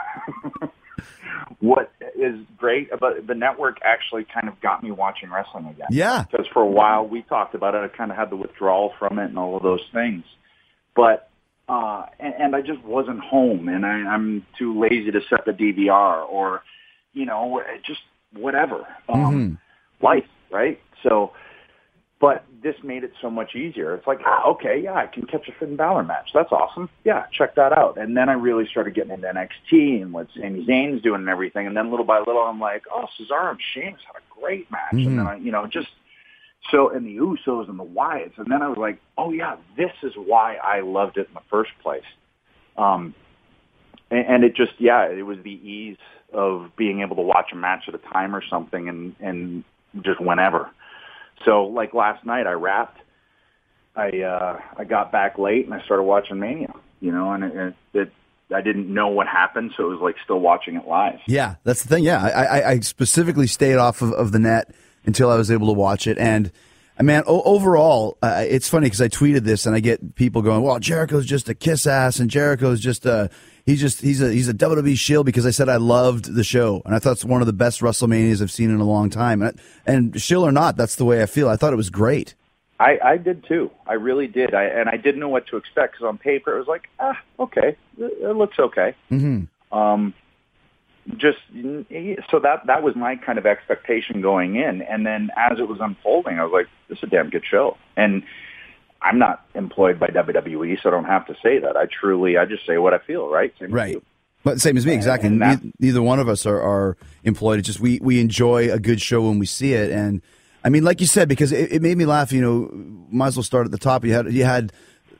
what is great about the network actually kind of got me watching wrestling again. Yeah. Because for a while we talked about it. I kind of had the withdrawal from it and all of those things. But, uh, and, and I just wasn't home, and I, I'm too lazy to set the D V R or, you know, just whatever. Um, Mm-hmm. Life, right? So, but this made it so much easier. It's like, ah, okay, yeah, I can catch a Finn Balor match. That's awesome. Yeah, check that out. And then I really started getting into N X T and what Sami Zayn's doing and everything. And then little by little, I'm like, oh, Cesaro and Sheamus had a great match. Mm-hmm. And then I, you know, just So, and the Usos and the Wyatts. And then I was like, oh, yeah, this is why I loved it in the first place. Um, and, and it just, yeah, it was the ease of being able to watch a match at a time or something and, and just whenever. So, like last night, I wrapped. I uh, I got back late and I started watching Mania, you know, and it, it, I didn't know what happened, so it was like still watching it live. Yeah, that's the thing. Yeah, I, I, I specifically stayed off of, of the net until I was able to watch it. And, uh, man, o- overall, uh, it's funny because I tweeted this and I get people going, well, Jericho's just a kiss ass and Jericho's just a, he's just, he's a, he's a W W E shield because I said I loved the show. And I thought it's one of the best WrestleManias I've seen in a long time. And, and shield or not, that's the way I feel. I thought it was great. I, I did too. I really did. I, and I didn't know what to expect because on paper it was like, ah, okay, it, it looks okay. Mm-hmm. Um, just so that that was my kind of expectation going in, and then as it was unfolding, I was like, this is a damn good show. And I'm not employed by W W E, so I don't have to say that. I truly, I just say what I feel. Right. Same right. But same as me, exactly. And that, neither one of us are, are employed. It's just we we enjoy a good show when we see it. And I mean, like you said, because it, it made me laugh. You know, might as well start at the top. You had you had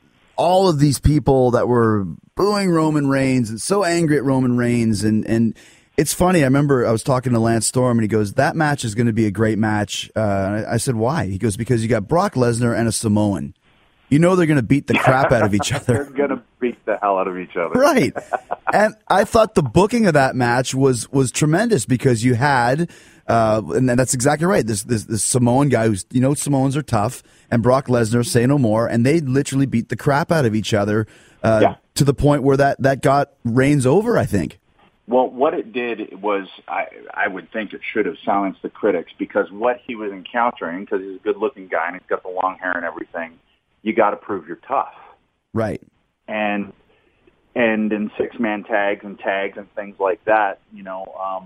all of these people that were booing Roman Reigns and so angry at Roman Reigns, and and it's funny. I remember I was talking to Lance Storm, and he goes, "That match is going to be a great match." Uh, and I, I said, "Why?" He goes, "Because you got Brock Lesnar and a Samoan. You know they're going to beat the crap out of each other. They're going to beat the hell out of each other, right?" And I thought the booking of that match was was tremendous because you had. Uh, and that's exactly right. This, this this Samoan guy who's, you know, Samoans are tough, and Brock Lesnar, say no more, and they literally beat the crap out of each other uh, yeah. to the point where that, that got Reigns over, I think. Well, what it did was, I, I would think it should have silenced the critics because what he was encountering, because he's a good-looking guy and he's got the long hair and everything, you got to prove you're tough. Right. And and in six-man tags and tags and things like that, you know, um,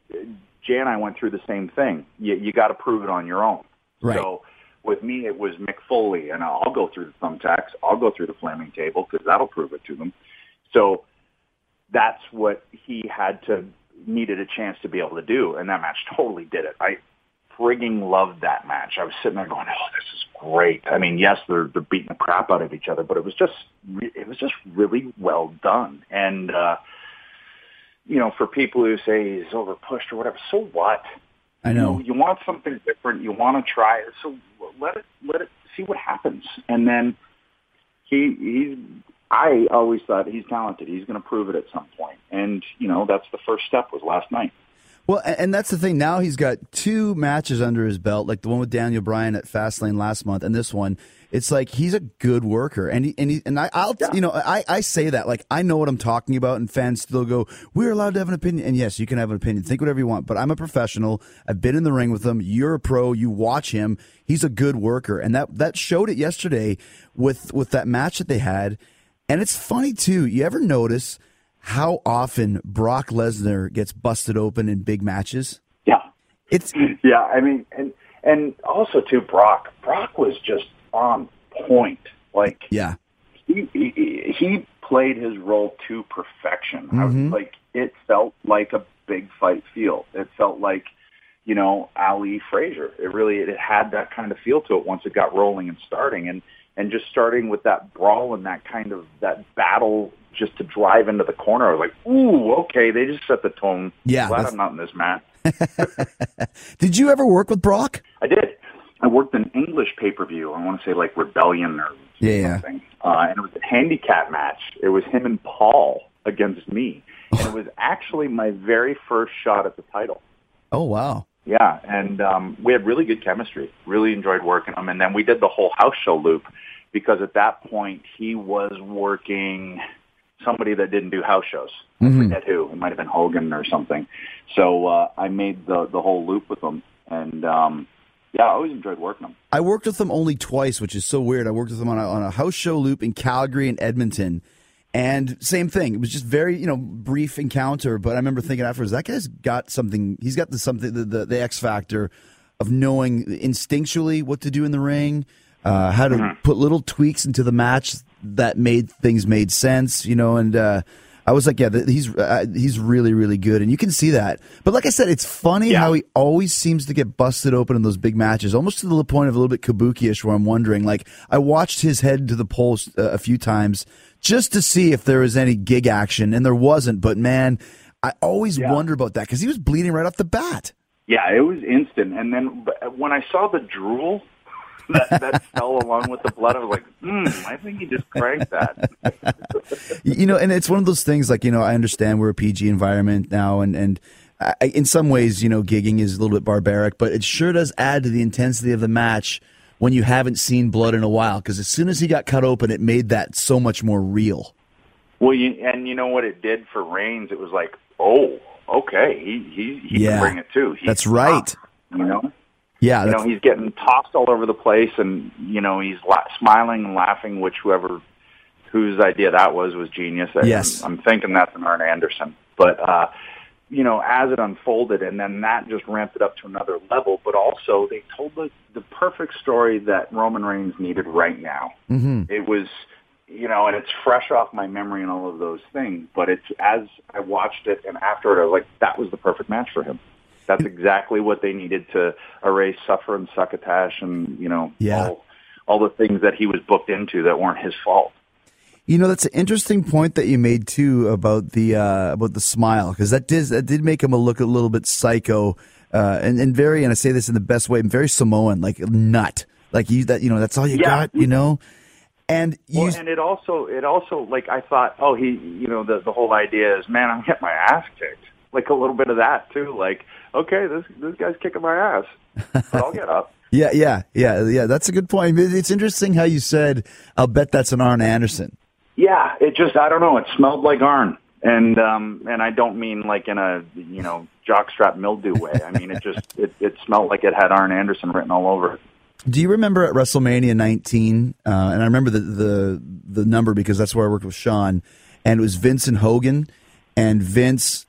Jay and I went through the same thing. You, you got to prove it on your own. Right. So with me, it was Mick Foley, and I'll go through the thumbtacks. I'll go through the flaming table because that'll prove it to them. So that's what he had to needed a chance to be able to do, and that match totally did it. I frigging loved that match. I was sitting there going, "Oh, this is great." I mean, yes, they're they're beating the crap out of each other, but it was just it was just really well done. And uh, you know, for people who say he's overpushed or whatever, so what? I know. You, you want something different. You want to try it. So let it, let it, see what happens. And then he, he's, I always thought he's talented. He's going to prove it at some point. And, you know, that's the first step was last night. Well, and that's the thing. Now he's got two matches under his belt, like the one with Daniel Bryan at Fastlane last month, and this one. It's like he's a good worker, and he, and he, and I, I'll yeah. you know I, I say that like I know what I'm talking about, and fans still go, "We're allowed to have an opinion," and yes, you can have an opinion, think whatever you want. But I'm a professional. I've been in the ring with him. You're a pro. You watch him. He's a good worker, and that that showed it yesterday with with that match that they had. And it's funny too. You ever notice how often Brock Lesnar gets busted open in big matches? Yeah, it's yeah. I mean, and and also too, Brock. Brock was just on point. Like, yeah, he he, he played his role to perfection. Mm-hmm. I was, like, it felt like a big fight feel. It felt like, you know, Ali Frazier. It really it had that kind of feel to it once it got rolling and starting, and and just starting with that brawl and that kind of that battle just to drive into the corner. I was like, ooh, okay, they just set the tone. Yeah, glad I'm not in this match. Did you ever work with Brock? I did. I worked an English pay-per-view. I want to say like Rebellion or yeah, something. Yeah. Uh, and it was a handicap match. It was him and Paul against me. And it was actually my very first shot at the title. Oh, wow. Yeah, and um, we had really good chemistry. Really enjoyed working him. And then we did the whole house show loop because at that point he was working somebody that didn't do house shows. Mm-hmm. I forget who. It might have been Hogan or something. So uh, I made the, the whole loop with him. And um yeah, I always enjoyed working them. I worked with them only twice, which is so weird. I worked with them on a, on a house show loop in Calgary and Edmonton. And same thing. It was just very, you know, brief encounter. But I remember thinking afterwards, that guy's got something. He's got the something, the, the, the X factor of knowing instinctually what to do in the ring, uh, how to mm-hmm. put little tweaks into the match that made things made sense, you know. And uh, I was like, yeah, th- he's uh, he's really, really good, and you can see that. But like I said, it's funny Yeah. how he always seems to get busted open in those big matches, almost to the point of a little bit kabuki-ish, where I'm wondering, like, I watched his head to the post uh, a few times just to see if there was any gig action, and there wasn't. But man, I always Yeah. wonder about that because he was bleeding right off the bat. Yeah, it was instant. And then but when I saw the drool that, that fell along with the blood, I was like, hmm, I think he just cranked that. You know, and it's one of those things, like, you know, I understand we're a P G environment now, and, and I, in some ways, you know, gigging is a little bit barbaric, but it sure does add to the intensity of the match when you haven't seen blood in a while, because as soon as he got cut open, it made that so much more real. Well, you, and you know what it did for Reigns? It was like, oh, okay, he he, he Yeah, can bring it too. He's that's right. tough, you know? Yeah, You that's, know, he's getting tossed all over the place, and, you know, he's la- smiling and laughing, which whoever, whose idea that was, was genius. I- Yes. I'm, I'm thinking that's an Arn Anderson. But, uh, you know, as it unfolded, and then that just ramped it up to another level, but also they told the, the perfect story that Roman Reigns needed right now. mm-hmm. It was, you know, and it's fresh off my memory and all of those things, but it's, as I watched it and after it, I was like, that was the perfect match for him. That's exactly what they needed to erase Suffer and Succotash and, you know, Yeah. all, all the things that he was booked into that weren't his fault. You know, that's an interesting point that you made too about the uh, about the smile, because that did that did make him a look a little bit psycho, uh, and and very, and I say this in the best way, very Samoan, like nut, like you that you know that's all you Yeah. got, you know, and you. Well, and it also, it also, like, I thought, oh, he, you know, the the whole idea is, man, I'm getting my ass kicked. Like a little bit of that too. Like, okay, this this guy's kicking my ass, but I'll get up. Yeah, yeah, yeah, yeah. That's a good point. It's interesting how you said, "I'll bet that's an Arn Anderson." Yeah, it just, I don't know, it smelled like Arn. And um and I don't mean like in a, you know, jockstrap mildew way. I mean, it just, it, it smelled like it had Arn Anderson written all over it. Do you remember at WrestleMania nineteen? Uh, and I remember the, the the number because that's where I worked with Sean, and it was Vince and Hogan, and Vince.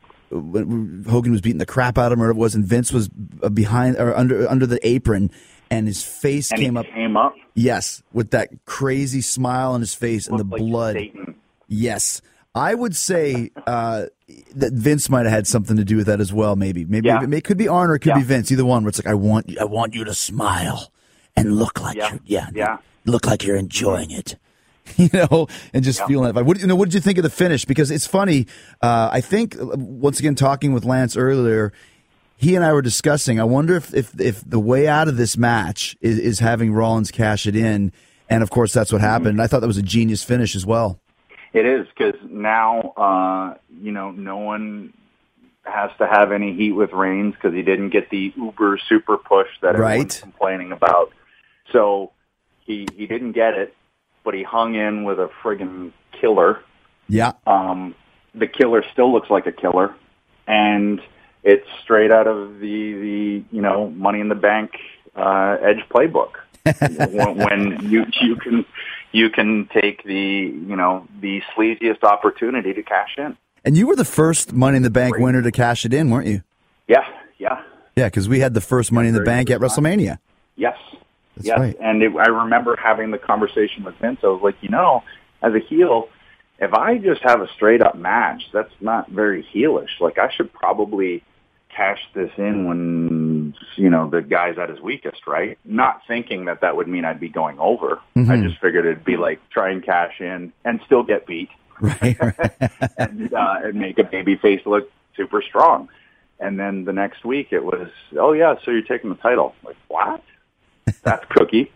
Hogan was beating the crap out of him, or it was, and Vince was behind or under under the apron, and his face And came he up. came up. Yes, with that crazy smile on his face and the Looked like blood. Satan. Yes, I would say uh, that Vince might have had something to do with that as well. Maybe, maybe Yeah. it could be Arn or it could Yeah. be Vince. Either one. Where it's like, I want, I want you to smile and look like Yeah. you're, yeah, Yeah. look like you're enjoying it. You know, and just Yeah. feeling that. What, you know, what did you think of the finish? Because it's funny. Uh, I think uh, once again, talking with Lance earlier, he and I were discussing. I wonder if if, if the way out of this match is, is having Rollins cash it in, and of course that's what happened. And I thought that was a genius finish as well. It is, because now, uh, you know, no one has to have any heat with Reigns because he didn't get the uber super push that everyone's Right. complaining about. So he he didn't get it, but he hung in with a friggin' killer. Yeah. Um, the killer still looks like a killer, and it's straight out of the, the you know, Money in the Bank uh, Edge playbook. when, when you you can you can take the you know the sleaziest opportunity to cash in. And you were the first Money in the Bank winner to cash it in, weren't you? Yeah, yeah, Yeah, because we had the first Money in the Very Bank at good time. WrestleMania. yes, That's yes. right. And it, I remember having the conversation with Vince. I was like, you know, as a heel, if I just have a straight up match, that's not very heelish. Like, I should probably cash this in when, you know, the guy's at his weakest, right? Not thinking that that would mean I'd be going over. Mm-hmm. I just figured it'd be like try and cash in and still get beat. Right. right. and, uh, and make a baby face look super strong. And then the next week it was, oh yeah, so you're taking the title. Like, what? That's cookie.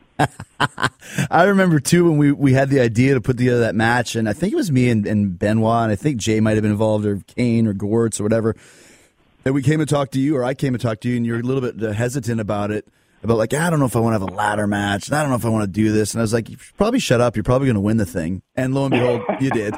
I remember too when we, we had the idea to put together that match, and I think it was me and, and Benoit, and I think Jay might have been involved, or Kane or Gortz or whatever. And we came to talk to you, or I came to talk to you, and you're a little bit uh, hesitant about it, about like, I don't know if I want to have a ladder match, and I don't know if I want to do this. And I was like, you should probably shut up. You're probably going to win the thing. And lo and behold, you did.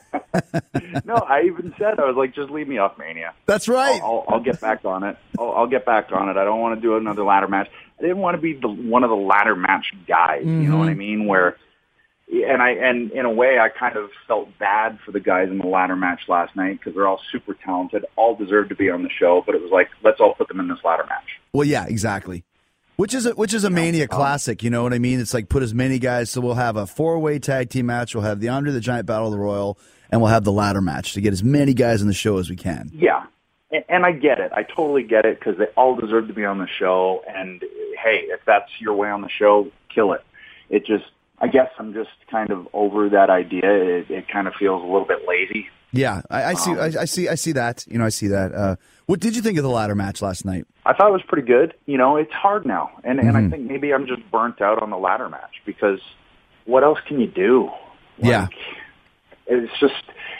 No, I even said, I was like, just leave me off Mania. That's right. I'll, I'll, I'll get back on it. I'll, I'll get back on it. I don't want to do another ladder match. I didn't want to be the one of the ladder match guys. Mm-hmm. You know what I mean? Where, and I and in a way, I kind of felt bad for the guys in the ladder match last night because they're all super talented, all deserve to be on the show. But it was like, let's all put them in this ladder match. Well, yeah, exactly. Which is a, which is a Mania classic, you know what I mean? It's like put as many guys, so we'll have a four-way tag team match. We'll have the Andre the Giant Battle of the Royal, and we'll have the ladder match to get as many guys on the show as we can. Yeah, and, and I get it. I totally get it because they all deserve to be on the show. And hey, if that's your way on the show, kill it. It just, I guess I'm just kind of over that idea. It, it kind of feels a little bit lazy. Yeah, I, I see. Um, I, I see. I see that. You know, I see that. Uh, what did you think of the ladder match last night? I thought it was pretty good. You know, it's hard now, and and Mm-hmm. I think maybe I'm just burnt out on the ladder match because what else can you do? Like, Yeah. It's just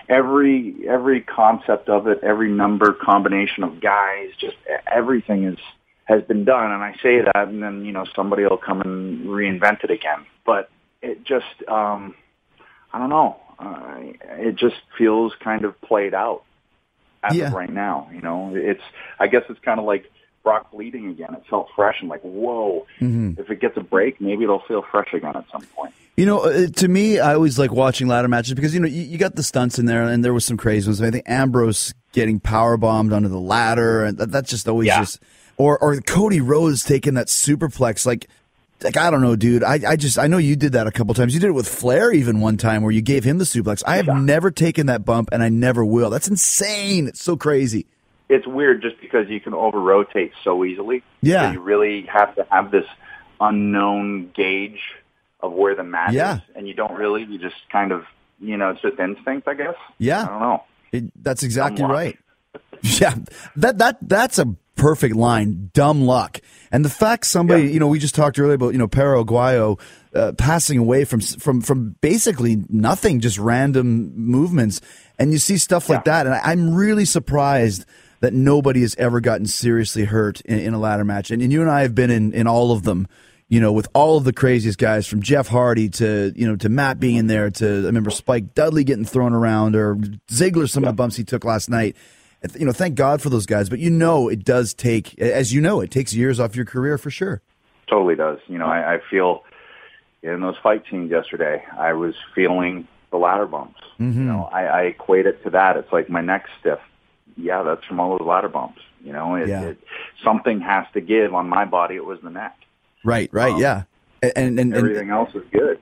every every concept of it, every number combination of guys, just everything is has been done. And I say that, and then you know somebody will come and reinvent it again. But it just, um, I don't know. Uh, it just feels kind of played out as Yeah. of right now. You know, it's I guess it's kind of like Brock bleeding again. It felt fresh and like, whoa. Mm-hmm. If it gets a break, maybe it'll feel fresh again at some point. You know, uh, to me, I always like watching ladder matches because, you know, you, you got the stunts in there, and there was some crazy ones. I think Ambrose getting power bombed onto the ladder, and that, that's just always Yeah. just, or or Cody Rhodes taking that superplex, like, like I don't know, dude. I, I just I know you did that a couple times. You did it with Flair even one time where you gave him the suplex. I have Yeah. never taken that bump, and I never will. That's insane. It's so crazy. It's weird just because you can over rotate so easily. Yeah. So you really have to have this unknown gauge of where the match Yeah. is, and you don't really. You just kind of, you know, it's just instinct, I guess. Yeah. I don't know. It, that's exactly Dumb luck. right. Yeah, that that that's a perfect line. Dumb luck, and the fact somebody, Yeah. you know, we just talked earlier about, you know, Perro Aguayo uh, passing away from from from basically nothing, just random movements, and you see stuff like Yeah. that, and I, I'm really surprised that nobody has ever gotten seriously hurt in, in a ladder match, and, and you and I have been in in all of them. You know, with all of the craziest guys, from Jeff Hardy to, you know, to Matt being in there, to, I remember Spike Dudley getting thrown around, or Ziggler, some of the bumps he took last night. You know, thank God for those guys. But you know, it does take, as you know, it takes years off your career for sure. Totally does. You know, I, I feel in those fight scenes yesterday, I was feeling the ladder bumps. Mm-hmm. You know, I, I equate it to that. It's like my neck's stiff. Yeah, that's from all those ladder bumps. You know, it, Yeah. it, something has to give on my body. It was the neck. Right, right, Um, yeah. And, and, and, Everything else is good.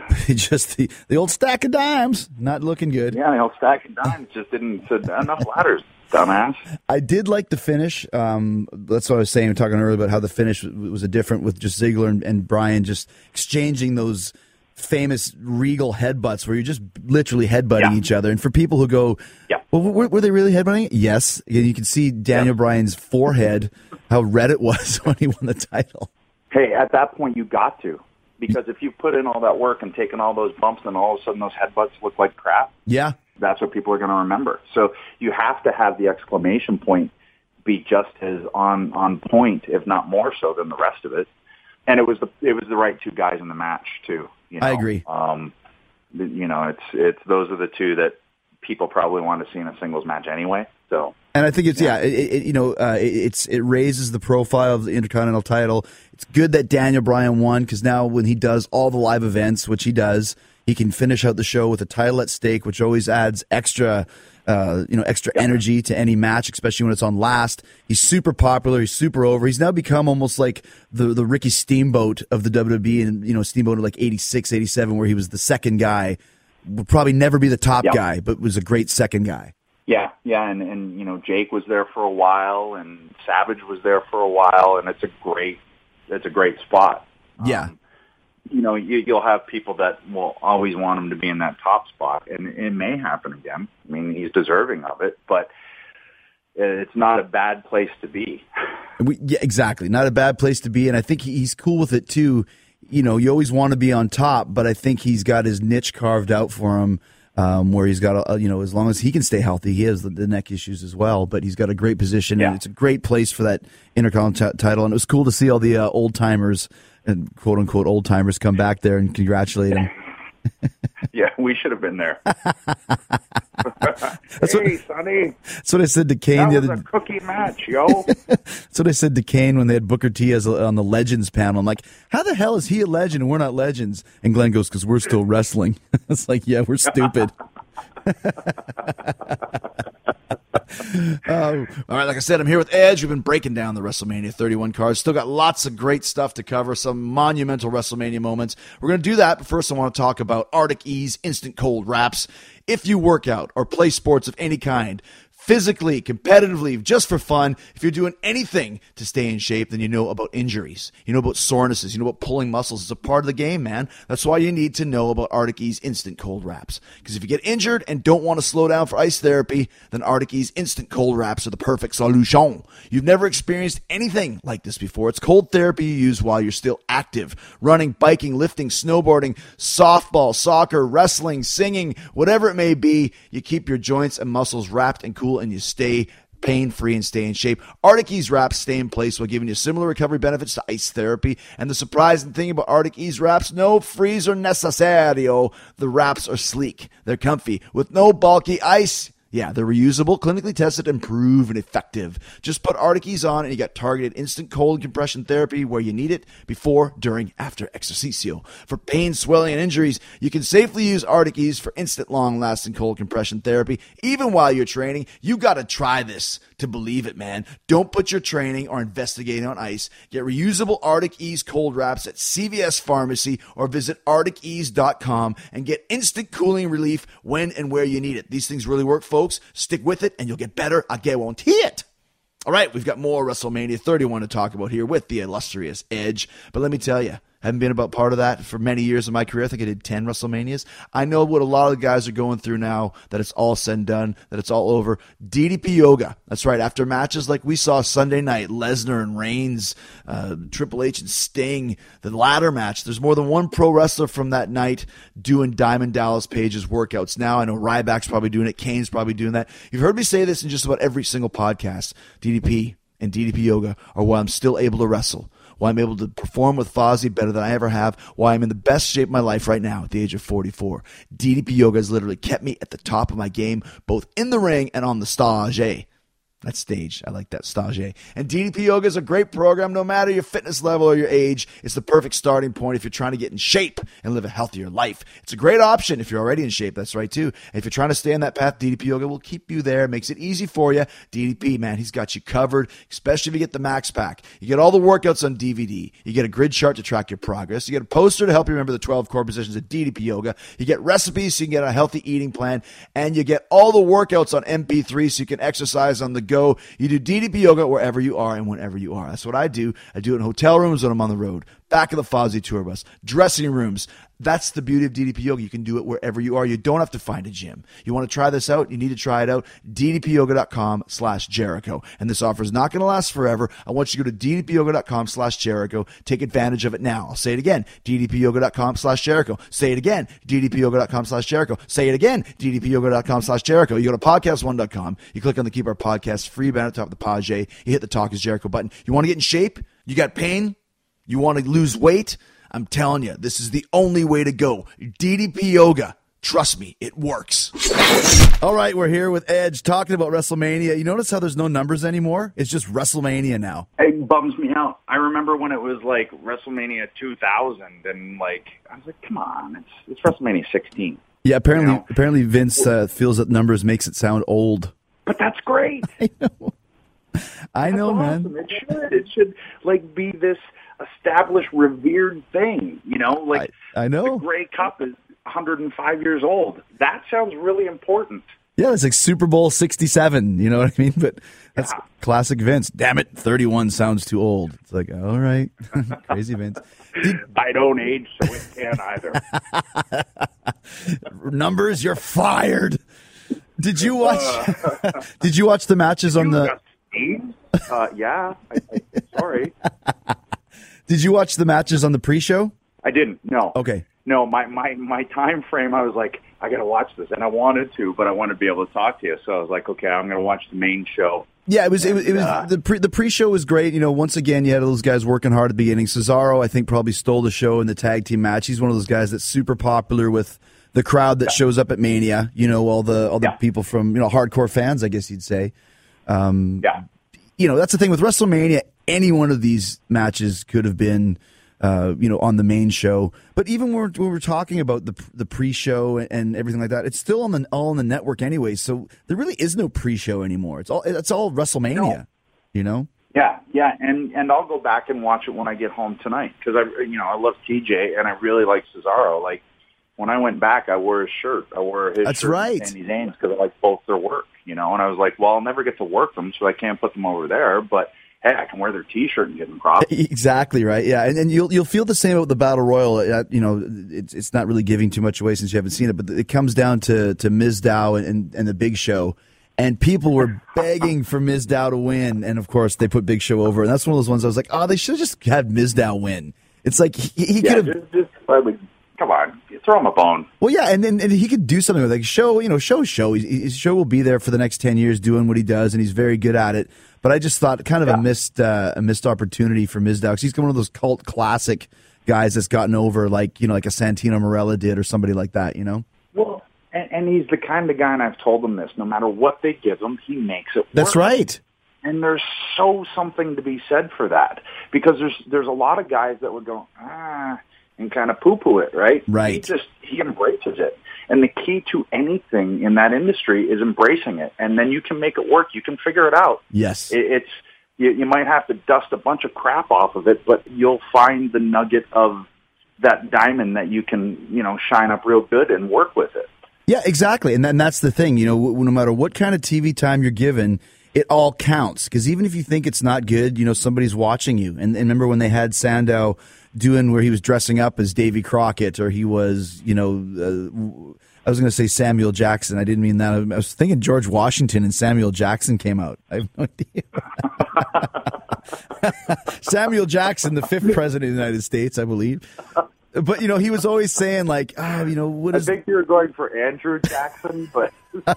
just the, the old stack of dimes, not looking good. Yeah, the old stack of dimes just didn't said enough ladders, dumbass. I did like the finish. Um, that's what I was saying, talking earlier about how the finish was a different with just Ziggler and, and Bryan just exchanging those famous regal headbutts where you're just literally headbutting Yeah. each other. And for people who go, Yeah. well, were, were they really headbutting? Yes. You can see Daniel Yeah. Bryan's forehead, how red it was when he won the title. Hey, at that point, you got to. Because if you put in all that work and taken all those bumps, then all of a sudden those headbutts look like crap. Yeah. That's what people are going to remember. So you have to have the exclamation point be just as on, on point, if not more so than the rest of it. And it was the it was the right two guys in the match too. You know? I agree. Um, you know, it's it's those are the two that people probably want to see in a singles match anyway. So. And I think it's yeah, it, it, you know, uh, it, it's it raises the profile of the Intercontinental title. It's good that Daniel Bryan won because now when he does all the live events, which he does, he can finish out the show with a title at stake, which always adds extra, uh, you know, extra energy to any match, especially when it's on last. He's super popular. He's super over. He's now become almost like the the Ricky Steamboat of the W W E, and you know, Steamboat in like eighty-six, eighty-seven, where he was the second guy. Would probably never be the top Yep. guy, but was a great second guy. Yeah, yeah, and, and you know Jake was there for a while, and Savage was there for a while, and it's a great, it's a great spot. Yeah, Um, you know, you, you'll have people that will always want him to be in that top spot, and it may happen again. I mean, he's deserving of it, but it's not a bad place to be. We, yeah, exactly. Not a bad place to be, and I think he, he's cool with it too. You know, you always want to be on top, but I think he's got his niche carved out for him. Um, where he's got, a, you know, as long as he can stay healthy, he has the, the neck issues as well, but he's got a great position, Yeah. and it's a great place for that Intercontinental t- title. And it was cool to see all the uh, old timers and quote unquote old timers come back there and congratulate him. Yeah, we should have been there. That's hey, what, Sonny, that's what I said to Kane that the was other a cookie match, yo. That's what I said to Kane when they had Booker T as a, on the Legends panel. I'm like, how the hell is he a legend and we're not legends? And Glenn goes, because we're still wrestling. It's like, yeah, we're stupid. Uh, all right, like I said, I'm here with Edge. We've been breaking down the WrestleMania thirty-one cards. Still got lots of great stuff to cover, some monumental WrestleMania moments. We're going to do that, but first I want to talk about Arctic Ease Instant Cold Wraps. If you work out or play sports of any kind, physically, competitively, just for fun, if you're doing anything to stay in shape, then you know about injuries. You know about sorenesses. You know about pulling muscles. It's a part of the game, man. That's why you need to know about Arctic Ease Instant Cold Wraps. Because if you get injured and don't want to slow down for ice therapy, then Arctic Ease Instant Cold Wraps are the perfect solution. You've never experienced anything like this before. It's cold therapy you use while you're still active. Running, biking, lifting, snowboarding, softball, soccer, wrestling, singing, whatever it may be, you keep your joints and muscles wrapped and cool and you stay pain-free and stay in shape. Arctic Ease Wraps stay in place while giving you similar recovery benefits to ice therapy. And the surprising thing about Arctic Ease Wraps, no freezer necesario. The wraps are sleek. They're comfy with no bulky ice. Yeah, they're reusable, clinically tested, and proven effective. Just put Arctic Ease on and you got targeted instant cold compression therapy where you need it before, during, after exercicio. For pain, swelling, and injuries, you can safely use Arctic Ease for instant, long-lasting cold compression therapy. Even while you're training, you got to try this to believe it, man. Don't put your training or investigating on ice. Get reusable Arctic Ease cold wraps at C V S Pharmacy or visit arctic ease dot com and get instant cooling relief when and where you need it. These things really work, folks. Stick with it and you'll get better. I guarantee it. All right, we've got more WrestleMania thirty-one to talk about here with the illustrious Edge. But let me tell you, I haven't been about part of that for many years of my career. I think I did ten WrestleManias. I know what a lot of the guys are going through now, that it's all said and done, that it's all over. D D P Yoga. That's right. After matches like we saw Sunday night, Lesnar and Reigns, uh, Triple H and Sting, the ladder match. There's more than one pro wrestler from that night doing Diamond Dallas Page's workouts now. I know Ryback's probably doing it. Kane's probably doing that. You've heard me say this in just about every single podcast. D D P and D D P Yoga are why I'm still able to wrestle. Why I'm able to perform with Fozzy better than I ever have, why I'm in the best shape of my life right now at the age of forty-four. D D P Yoga has literally kept me at the top of my game, both in the ring and on the stage. That stage. I like that stage. And D D P Yoga is a great program no matter your fitness level or your age. It's the perfect starting point if you're trying to get in shape and live a healthier life. It's a great option if you're already in shape. That's right, too. And if you're trying to stay on that path, D D P Yoga will keep you there. Makes it easy for you. D D P, man, he's got you covered, especially if you get the Max Pack. You get all the workouts on D V D. You get a grid chart to track your progress. You get a poster to help you remember the twelve core positions of D D P Yoga. You get recipes so you can get a healthy eating plan. And you get all the workouts on M P three so you can exercise on the go. You do D D P Yoga wherever you are and whenever you are. That's what I do. I do it in hotel rooms when I'm on the road, back of the Fozzy tour bus, dressing rooms. That's the beauty of D D P Yoga. You can do it wherever you are. You don't have to find a gym. You want to try this out? You need to try it out. D D P yoga dot com slash Jericho. And this offer is not going to last forever. I want you to go to D D P yoga dot com slash Jericho. Take advantage of it now. I'll say it again. D D P yoga dot com slash Jericho. Say it again. D D P yoga dot com slash Jericho. Say it again. D D P yoga dot com slash Jericho. You go to podcast one dot com. You click on the Keep Our Podcast free banner at the top of the page. You hit the Talk is Jericho button. You want to get in shape? You got pain? You want to lose weight? I'm telling you, this is the only way to go. D D P Yoga. Trust me, it works. All right, we're here with Edge talking about WrestleMania. You notice how there's no numbers anymore? It's just WrestleMania now. It bums me out. I remember when it was like WrestleMania two thousand, and like I was like, come on, it's it's WrestleMania sixteen. Yeah, apparently, you know? apparently Vince uh, feels that numbers makes it sound old. But that's great. I know, I know, awesome. man. It should. It should like be this established, revered thing. You know, like I, I know. The Grey Cup is one hundred five years old. That sounds really important. Yeah, it's like Super Bowl sixty-seven, you know what I mean? But that's yeah. Classic Vince. Damn it, thirty-one sounds too old. It's like, all right, crazy Vince. Did... I don't age, so it can't either. Numbers, you're fired. Did you watch? Uh, did you watch the matches on the? Uh, yeah, I, I, sorry. Did you watch the matches on the pre-show? I didn't. No. Okay. No, my, my, my time frame, I was like, I got to watch this. And I wanted to, but I wanted to be able to talk to you. So I was like, okay, I'm going to watch the main show. Yeah, it was, and, it was, it was uh, the pre, the pre-show was great. You know, once again, you had those guys working hard at the beginning. Cesaro, I think, probably stole the show in the tag team match. He's one of those guys that's super popular with the crowd that yeah. shows up at Mania. You know, all the, all the yeah. people from, you know, hardcore fans, I guess you'd say. Um, yeah. You know, that's the thing with WrestleMania. Any one of these matches could have been uh, you know, on the main show. But even when we're, when we're talking about the the pre-show and everything like that, it's still on the all on the network anyway. So there really is no pre-show anymore. It's all it's all WrestleMania, no. you know. Yeah, yeah, and and I'll go back and watch it when I get home tonight because I, you know, I love T J and I really like Cesaro. Like when I went back, I wore his shirt. I wore his That's shirt right. and Sami Zayn's because I like both their work, you know. And I was like, well, I'll never get to work them, so I can't put them over there. But hey, I can wear their T-shirt and get them props. Exactly right. Yeah, and and you'll you'll feel the same about the Battle Royal. Uh, you know, it's it's not really giving too much away since you haven't seen it, but it comes down to to Mizdow and and, and the Big Show. And people were begging for Mizdow to win, and of course they put Big Show over. And that's one of those ones I was like, oh, they should have just had Mizdow win. It's like he, he yeah, could have. Just, just, I mean, come on, throw him a bone. Well, yeah, and then and he could do something with like show. You know, show show. His show will be there for the next ten years doing what he does, and he's very good at it. But I just thought kind of yeah. a missed uh, a missed opportunity for Mizdow because he's one of those cult classic guys that's gotten over, like you know, like a Santino Marella did or somebody like that. You know. Well. And, and he's the kind of guy, and I've told him this, no matter what they give him, he makes it work. That's right. And there's so something to be said for that. Because there's there's a lot of guys that would go, ah, and kind of poo-poo it, right? Right. He just, he embraces it. And the key to anything in that industry is embracing it. And then you can make it work. You can figure it out. Yes. It, it's, you, you might have to dust a bunch of crap off of it, but you'll find the nugget of that diamond that you can, you know, shine up real good and work with it. Yeah, exactly. And then that's the thing, you know, no matter what kind of T V time you're given, it all counts. Because even if you think it's not good, you know, somebody's watching you. And, and remember when they had Sandow doing where he was dressing up as Davy Crockett or he was, you know, uh, I was going to say Samuel Jackson. I didn't mean that. I was thinking George Washington and Samuel Jackson came out. I have no idea. Samuel Jackson, the fifth president of the United States, I believe. But, you know, he was always saying, like, ah, you know, what is... I think you were going for Andrew Jackson, but...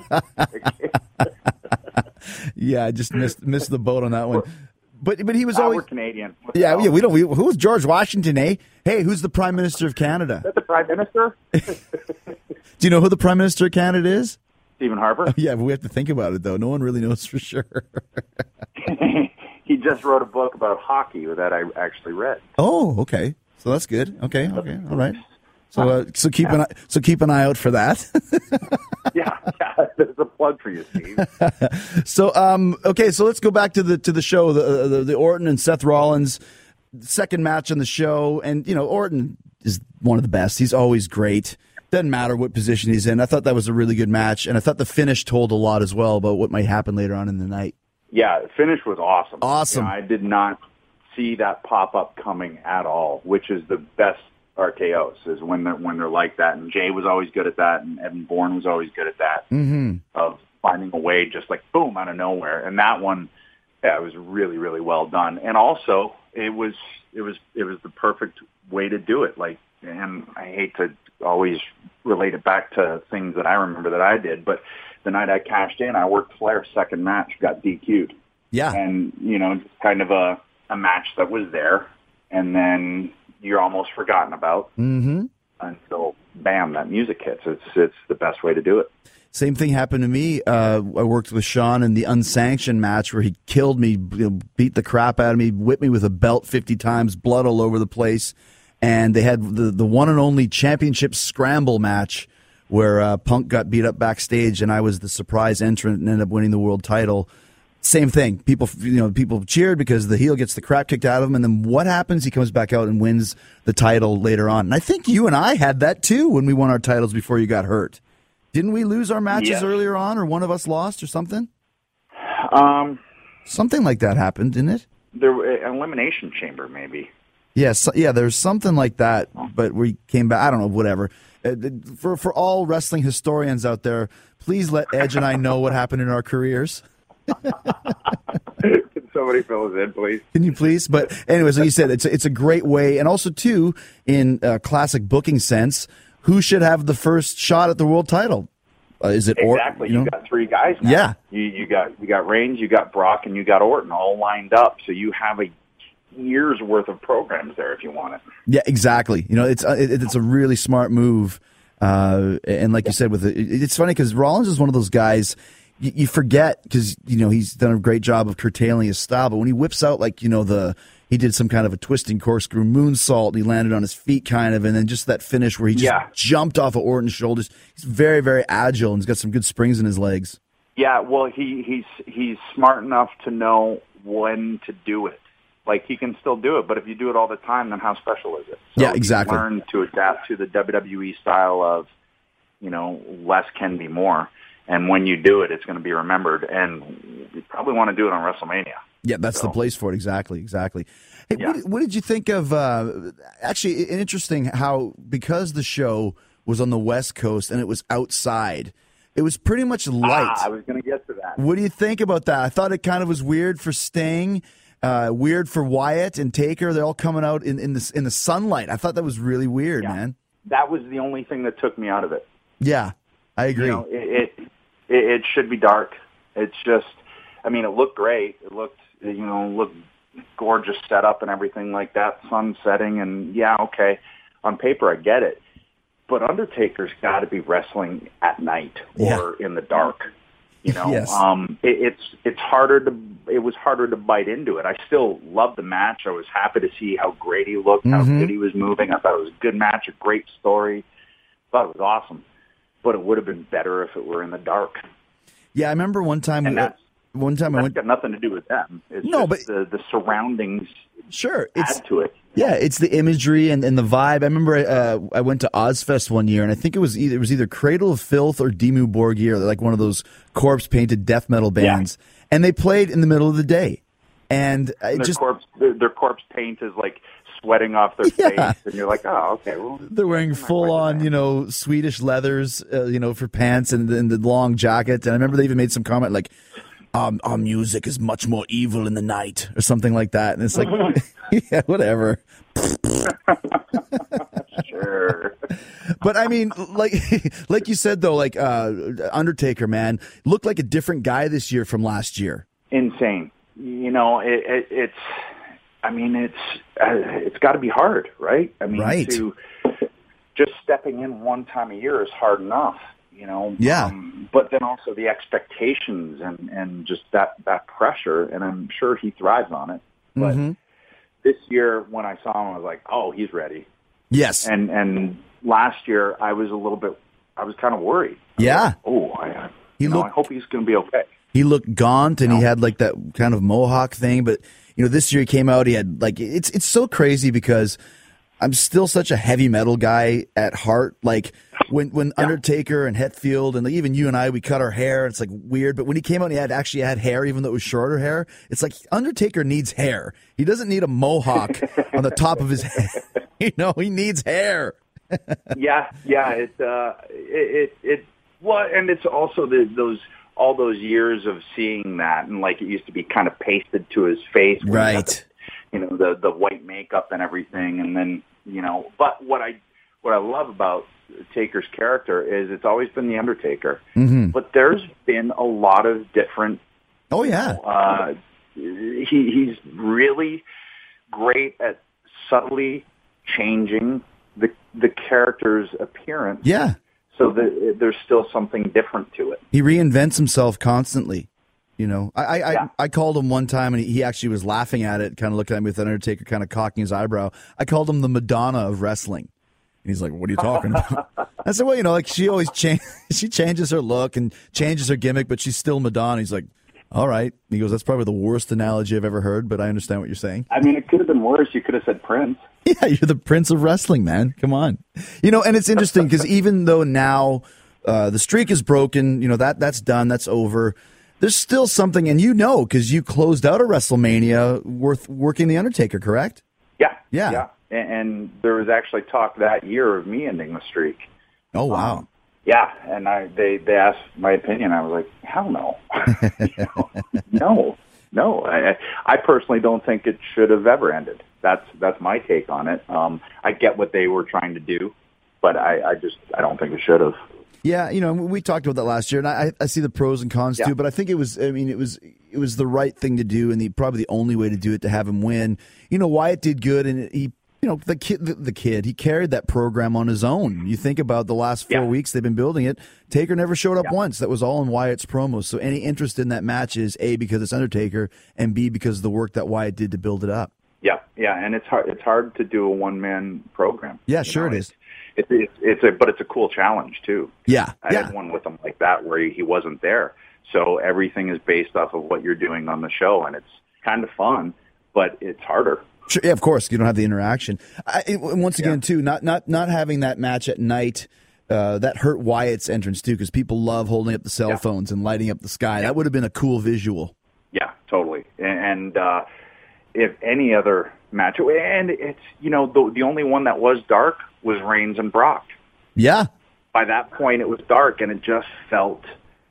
yeah, I just missed missed the boat on that one. But but he was ah, always... We're Canadian. Yeah, yeah, we don't... We, who's George Washington, eh? Hey, who's the Prime Minister of Canada? Is that the Prime Minister? Do you know who the Prime Minister of Canada is? Stephen Harper? Oh, yeah, but we have to think about it, though. No one really knows for sure. He just wrote a book about hockey that I actually read. Oh, okay. So that's good. Okay, okay, all right. So, uh, so keep an eye, so keep an eye out for that. yeah, yeah, there's a plug for you, Steve. so, um, okay, so let's go back to the to the show, the, the the Orton and Seth Rollins second match on the show, and you know Orton is one of the best. He's always great. Doesn't matter what position he's in. I thought that was a really good match, and I thought the finish told a lot as well about what might happen later on in the night. Yeah, the finish was awesome. Awesome. You know, I did not see that pop up coming at all, which is the best R K Os is when they're when they're like that. And Jay was always good at that, and Evan Bourne was always good at that mm-hmm. of finding a way, just like boom out of nowhere. And that one, yeah, it was really really well done. And also, it was it was it was the perfect way to do it. Like, and I hate to always relate it back to things that I remember that I did, but the night I cashed in, I worked Flair's second match, got D Q'd. Yeah, and you know, just kind of a. a match that was there, and then you're almost forgotten about mm-hmm. until, bam, that music hits. It's it's the best way to do it. Same thing happened to me. Uh, I worked with Sean in the unsanctioned match where he killed me, you know, beat the crap out of me, whipped me with a belt fifty times, blood all over the place. And they had the, the one and only championship scramble match where uh, Punk got beat up backstage, and I was the surprise entrant and ended up winning the world title. Same thing. People, you know, people cheered because the heel gets the crap kicked out of him, and then what happens? He comes back out and wins the title later on. And I think you and I had that too when we won our titles before you got hurt. Didn't we lose our matches yeah. earlier on, or one of us lost, or something? Um, something like that happened, didn't it? There, an elimination chamber, maybe. Yes, yeah, yeah. There's something like that, but we came back. I don't know, whatever. Uh, for for all wrestling historians out there, please let Edge and I know what happened in our careers. Can somebody fill us in, please? Can you please? But anyways, like you said, it's a, it's a great way, and also too, in uh, classic booking sense, who should have the first shot at the world title? Uh, is it exactly? Or, you, you know? got three guys now. Yeah, you you got you got Reigns, you got Brock, and you got Orton all lined up. So you have a year's worth of programs there if you want it. Yeah, exactly. You know, it's uh, it, it's a really smart move, uh, and like you said, with it, it's funny because Rollins is one of those guys. you, you forget because, you know, he's done a great job of curtailing his style. But when he whips out, like, you know, the he did some kind of a twisting corkscrew moonsault, and he landed on his feet kind of, and then just that finish where he just Yeah. jumped off of Orton's shoulders. He's very, very agile, and he's got some good springs in his legs. Yeah, well, he he's he's smart enough to know when to do it. Like, he can still do it, but if you do it all the time, then how special is it? So Yeah, exactly. You learn to adapt to the W W E style of, you know, less can be more. And when you do it, it's going to be remembered. And you probably want to do it on WrestleMania. Yeah, that's So- the place for it. Exactly, exactly. Hey, Yeah. what, what did you think of, uh, actually, interesting how, because the show was on the West Coast and it was outside, it was pretty much light. Ah, I was going to get to that. What do you think about that? I thought it kind of was weird for Sting, uh, weird for Wyatt and Taker. They're all coming out in, in, the, in the sunlight. I thought that was really weird, Yeah. man. That was the only thing that took me out of it. Yeah, I agree. You know, it, it it it should be dark. It's just, I mean, it looked great. It looked, you know, looked gorgeous setup and everything like that, sun setting, and yeah, okay, on paper I get it, but Undertaker's got to be wrestling at night or in the dark. You know, Yes. um, it, it's it's harder to it was harder to bite into it. I still loved the match. I was happy to see how great he looked, how Mhm. good he was moving. I thought it was a good match, a great story. Thought it was awesome. But it would have been better if it were in the dark. Yeah, I remember one time. And that's, one time I that's went. got nothing to do with them. It's No, just the, the surroundings Sure, it's add to it. yeah, it's the imagery and, and the vibe. I remember uh, I went to Ozfest one year, and I think it was either it was either Cradle of Filth or Dimmu Borgir, like one of those corpse painted death metal bands, and they played in the middle of the day, and I Their just corpse, their, their corpse paint is like sweating off their Yeah. face, and you're like, oh, okay, well, they're wearing full on, you know, Swedish leathers, uh, you know, for pants and, and the long jacket. And I remember they even made some comment like, um, "Our music is much more evil in the night," or something like that. And it's like, yeah, whatever. sure. But I mean, like, like you said though, like uh, Undertaker, man, looked like a different guy this year from last year. Insane. You know, it, it, it's. I mean, it's uh, it's got to be hard, right? I mean, Right. to just stepping in one time a year is hard enough, you know. Yeah. Um, but then also the expectations and and just that that pressure, and I'm sure he thrives on it. But Mhm. this year, when I saw him, I was like, oh, he's ready. Yes. And and last year, I was a little bit, I was kind of worried. Yeah. Oh, I, He you know, I looked- hope he's going to be okay. He looked gaunt and he had like that kind of mohawk thing. But, you know, this year he came out, he had like, it's, it's so crazy because I'm still such a heavy metal guy at heart. Like when, when Undertaker and Hetfield and like, even you and I, we cut our hair. It's like weird. But when he came out and he had actually had hair, even though it was shorter hair, it's like Undertaker needs hair. He doesn't need a mohawk on the top of his head. You know, he needs hair. yeah, yeah. It, uh, it, it, it, well, and it's also the, those, all those years of seeing that, and like it used to be kind of pasted to his face, when he had Right. the, you know, the the white makeup and everything, and then you know. But what I what I love about Taker's character is it's always been the Undertaker, Mm-hmm. but there's been a lot of different. Oh, yeah. Uh, he he's really great at subtly changing the the character's appearance. Yeah. So that there's still something different to it. He reinvents himself constantly. You know, I I, Yeah. I I called him one time and he, he actually was laughing at it, kind of looking at me with Undertaker, kind of cocking his eyebrow. I called him the Madonna of wrestling. And he's like, "What are you talking about?" I said, "Well, you know, like she always change, she changes her look and changes her gimmick, but she's still Madonna." He's like, "All right." He goes, "That's probably the worst analogy I've ever heard, but I understand what you're saying." I mean, it could have been worse. You could have said Prince. Yeah, you're the Prince of Wrestling, man. Come on. You know, and it's interesting because even though now uh, the streak is broken, you know, that that's done, that's over, there's still something, and you know, because you closed out a WrestleMania worth working The Undertaker, correct? Yeah, Yeah. yeah. And, and there was actually talk that year of me ending the streak. Oh, wow. Um, yeah, and I they they asked my opinion. I was like, hell no, You know, no, no. I I personally don't think it should have ever ended. That's that's my take on it. Um, I get what they were trying to do, but I, I just I don't think it should have. Yeah, you know, we talked about that last year, and I, I see the pros and cons Yeah. too. But I think it was, I mean, it was, it was the right thing to do, and the probably the only way to do it to have him win. You know, Wyatt did good, and he you know, the kid, the, the kid, he carried that program on his own. You think about the last four Yeah. weeks they've been building it. Taker never showed up Yeah. once. That was all in Wyatt's promos. So any interest in that match is A, because it's Undertaker, and B, because of the work that Wyatt did to build it up. Yeah, yeah, and it's hard. It's hard to do a one man program. Yeah, you sure know? it is. It's, it's it's a but it's a cool challenge too. Yeah, I yeah. had one with him like that where he, he wasn't there, so everything is based off of what you're doing on the show, and it's kind of fun, but it's harder. Sure, yeah, of course, you don't have the interaction. I, it, once again, Yeah. too, not not not having that match at night, uh, that hurt Wyatt's entrance, too, because people love holding up the cell Yeah. phones and lighting up the sky. That would have been a cool visual. Yeah, totally. And, and uh, if any other match, and it's you know the the only one that was dark was Reigns and Brock. Yeah, By that point, it was dark, and it just felt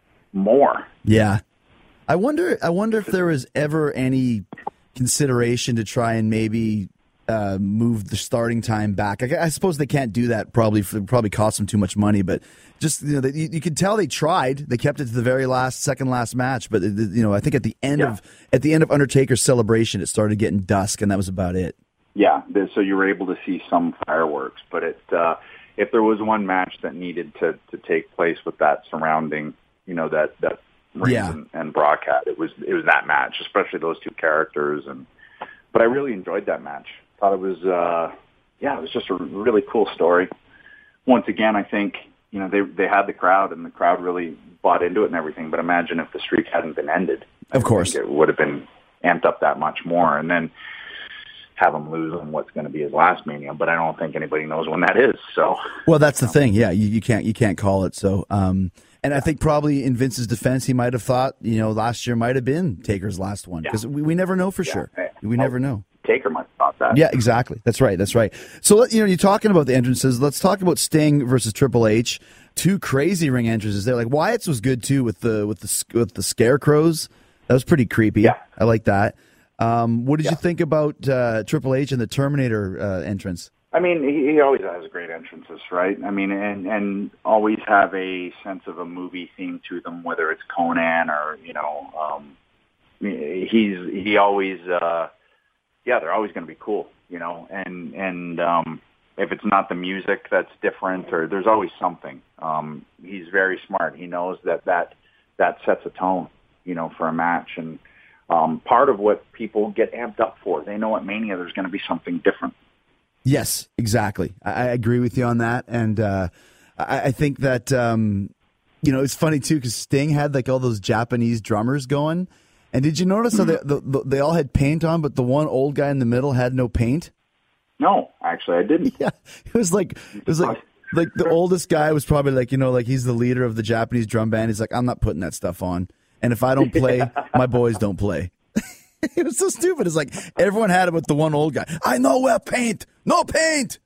more. yeah. I wonder. I wonder if there was ever any consideration to try and maybe uh, move the starting time back. I, I suppose they can't do that. Probably, for, probably cost them too much money. But just you know, they, you, you could tell they tried. They kept it to the very last, second last match. But it, you know, I think at the end Yeah. of at the end of Undertaker's celebration, it started getting dusk, and that was about it. Yeah, th- so you were able to see some fireworks, but it uh, if there was one match that needed to, to take place with that surrounding, you know, that that Reigns Yeah. and, and Brock had, it was it was that match, especially those two characters. And but I really enjoyed that match. Thought it was uh, yeah, it was just a really cool story. Once again, I think you know they they had the crowd, and the crowd really bought into it and everything. But imagine if the streak hadn't been ended. Of I course. think it would have been amped up that much more, and then have him lose on what's going to be his last Mania, but I don't think anybody knows when that is. So, Well, that's the thing. Yeah, you, you can't you can't call it. So, um, and I think probably in Vince's defense, he might have thought, you know, last year might have been Taker's last one because we, we never know for sure. Yeah. We never know. Taker might have thought that. Yeah, exactly. That's right. That's right. So, let- you know, you're talking about the entrances. Let's talk about Sting versus Triple H. Two crazy ring entrances there. Like Wyatt's was good too with the with the with the scarecrows. That was pretty creepy. Yeah. I like that. Um, what did Yeah. you think about uh, Triple H and the Terminator uh, entrance? I mean, he, he always has great entrances, right? I mean, and and always have a sense of a movie theme to them, whether it's Conan or you know, um, he's he always, uh, yeah, they're always going to be cool, you know, and and um, if it's not the music that's different, or there's always something. Um, he's very smart. He knows that that that sets a tone, you know, for a match, and um, part of what people get amped up for. They know at Mania there's going to be something different. Yes, exactly. I, I agree with you on that, and uh, I, I think that um, you know it's funny too because Sting had like all those Japanese drummers going, and did you notice how they the, the, they all had paint on, but the one old guy in the middle had no paint? No, actually, I didn't. Yeah, it was like it was like like the oldest guy was probably like you know like he's the leader of the Japanese drum band. He's like, I'm not putting that stuff on, and if I don't play, my boys don't play. It was so stupid. It's like everyone had it with the one old guy. I know where paint. No paint.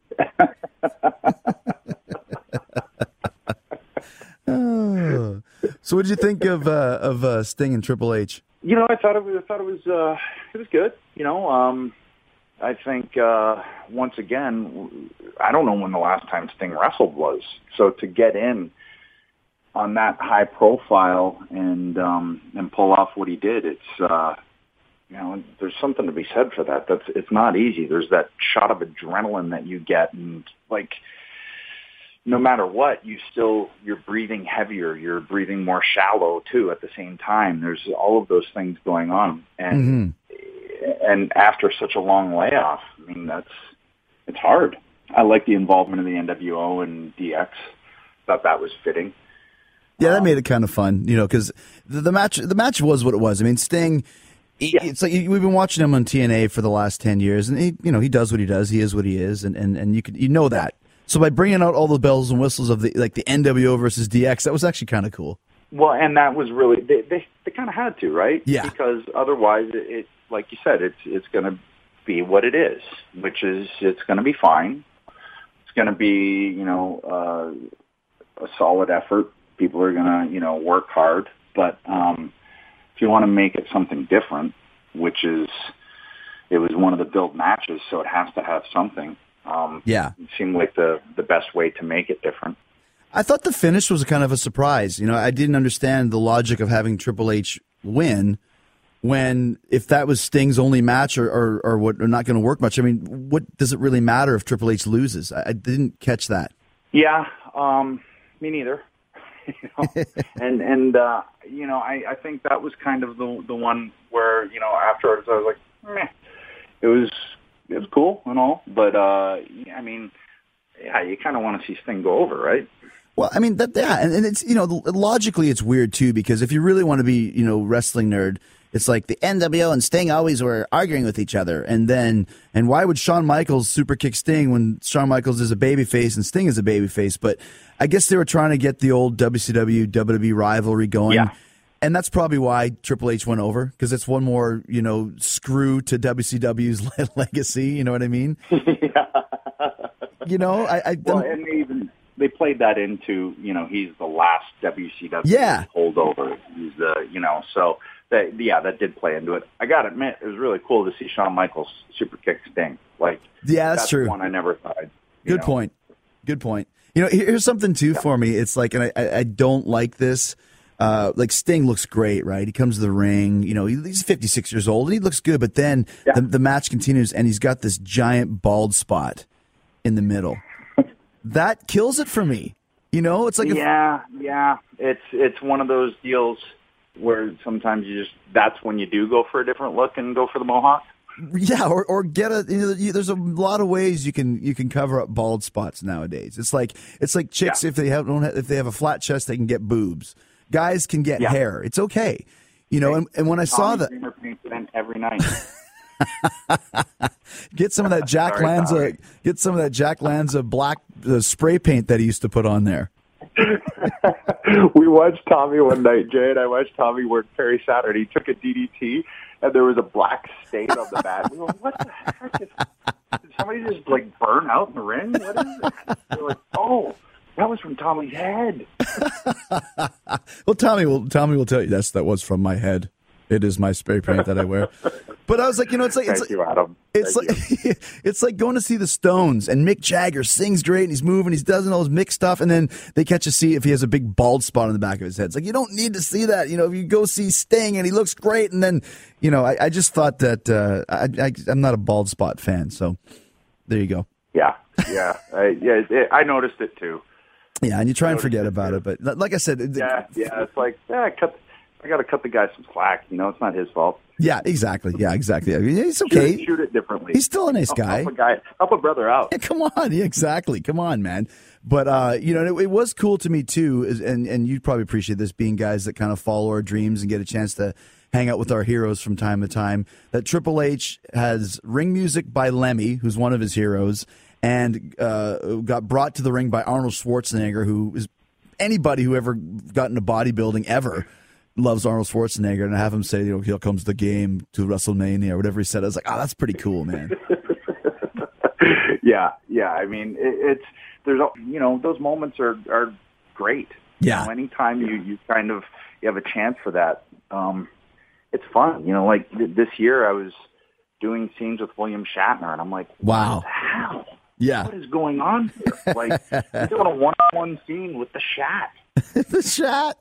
Oh. So, what did you think of uh, of uh, Sting and Triple H? You know, I thought it was. I thought it was. Uh, it was good. You know, um, I think uh, once again, I don't know when the last time Sting wrestled was. So to get in on that high profile and um, and pull off what he did, it's. Uh, You know, there's something to be said for that. That's it's not easy. There's that shot of adrenaline that you get, and like, no matter what, you still you're breathing heavier. You're breathing more shallow too. At the same time, there's all of those things going on, and Mm-hmm. and after such a long layoff, I mean, that's it's hard. I like the involvement of the N W O and D X. Thought that was fitting. Yeah, that made it kind of fun, you know, because the, the match the match was what it was. I mean, Sting. He, Yeah. It's like we've been watching him on T N A for the last ten years, and he, you know, he does what he does. He is what he is, and, and, and you could you know that. So by bringing out all the bells and whistles of the like the N W O versus D X, that was actually kind of cool. Well, and that was really they they, they kind of had to, right? Yeah. Because otherwise, it, it like you said, it's it's going to be what it is, which is it's going to be fine. It's going to be you know uh, a solid effort. People are going to you know work hard, but um, if you want to make it something different, which is it was one of the build matches, so it has to have something. Um, Yeah. it seemed like the the best way to make it different. I thought the finish was kind of a surprise. You know, I didn't understand the logic of having Triple H win, when if that was Sting's only match or, or, or what, or not going to work much. I mean, what does it really matter if Triple H loses? I, I didn't catch that. Yeah, um, me neither. you know? and and uh, you know, I, I think that was kind of the the one where, you know, afterwards I was like, meh. It was it was cool and all, but uh, I mean, yeah, you kind of want to see Sting go over, right? Well, I mean, that, yeah, and, and it's, you know, logically it's weird too, because if you really want to be, you know, wrestling nerd, it's like the N W O and Sting always were arguing with each other, and then, and why would Shawn Michaels super kick Sting when Shawn Michaels is a babyface and Sting is a babyface? But I guess they were trying to get the old W C W W W E rivalry going. Yeah. And that's probably why Triple H went over, because it's one more, you know, screw to W C W's legacy. You know what I mean? yeah. You know, I. I well, and they even they played that into, you know, he's the last W C W yeah. holdover. He's the, you know, so that, yeah, that did play into it. I got to admit, it was really cool to see Shawn Michaels super kick Sting. Like, yeah, that's, that's true. One I never thought. Good know. point. Good point. You know, here's something too yeah. for me. It's like, and I, I don't like this. Uh, like Sting looks great, right? He comes to the ring, you know, he's fifty-six years old and he looks good, but then yeah. the, the match continues and he's got this giant bald spot in the middle. That kills it for me. You know, it's like, yeah, a, yeah, it's, it's one of those deals where sometimes you just, that's when you do go for a different look and go for the mohawk. Yeah. Or, or get a, you know, you, there's a lot of ways you can, you can cover up bald spots nowadays. It's like, it's like chicks, yeah. if they have, don't have, if they have a flat chest, they can get boobs. Guys can get yeah. hair. It's okay. You know, and, and when I saw that, every night. Get some of that Jack sorry, Lanza. Sorry. Get some of that Jack Lanza black uh, spray paint that he used to put on there. We watched Tommy one night, Jay, and I watched Tommy work Perry Saturn. He took a D D T, and there was a black stain on the mat. We were like, what the heck? Is, did somebody just like burn out in the ring? What is it? We're like, oh. That was from Tommy's head. Well, Tommy will Tommy will tell you yes, that was from my head. It is my spray paint that I wear. But I was like, you know, it's like, Thank it's you, like, Adam. It's Thank like, you. It's like going to see the Stones and Mick Jagger sings great and he's moving, he's doing all his Mick stuff, and then they catch a see if he has a big bald spot on the back of his head. It's like, you don't need to see that. You know, if you go see Sting and he looks great, and then, you know, I, I just thought that uh, I, I, I'm not a bald spot fan, so there you go. Yeah, yeah, I, yeah. It, I noticed it too. Yeah, and you try and forget about it, but like I said, yeah, yeah, it's like, yeah, I cut. I got to cut the guy some slack. You know, it's not his fault. Yeah, exactly. Yeah, exactly. I mean, he's okay. Shoot it, shoot it differently. He's still a nice help, guy. Help a guy. Help a brother out. Yeah, come on. Yeah, exactly. Come on, man. But uh, you know, it, it was cool to me too, is, and and you'd probably appreciate this, being guys that kind of follow our dreams and get a chance to hang out with our heroes from time to time. That Triple H has ring music by Lemmy, who's one of his heroes, and uh, got brought to the ring by Arnold Schwarzenegger, who is anybody who ever got into bodybuilding ever loves Arnold Schwarzenegger, and I have him say, you know, here comes the game to WrestleMania or whatever he said. I was like, oh, that's pretty cool, man. yeah, yeah. I mean, it, it's there's you know those moments are are great. Yeah. You know, anytime you you kind of you have a chance for that, um, it's fun. You know, like th- this year I was doing scenes with William Shatner, and I'm like, wow, what the hell? Yeah. What is going on here? Like, I'm doing a one-on-one scene with the Shat. The Shat.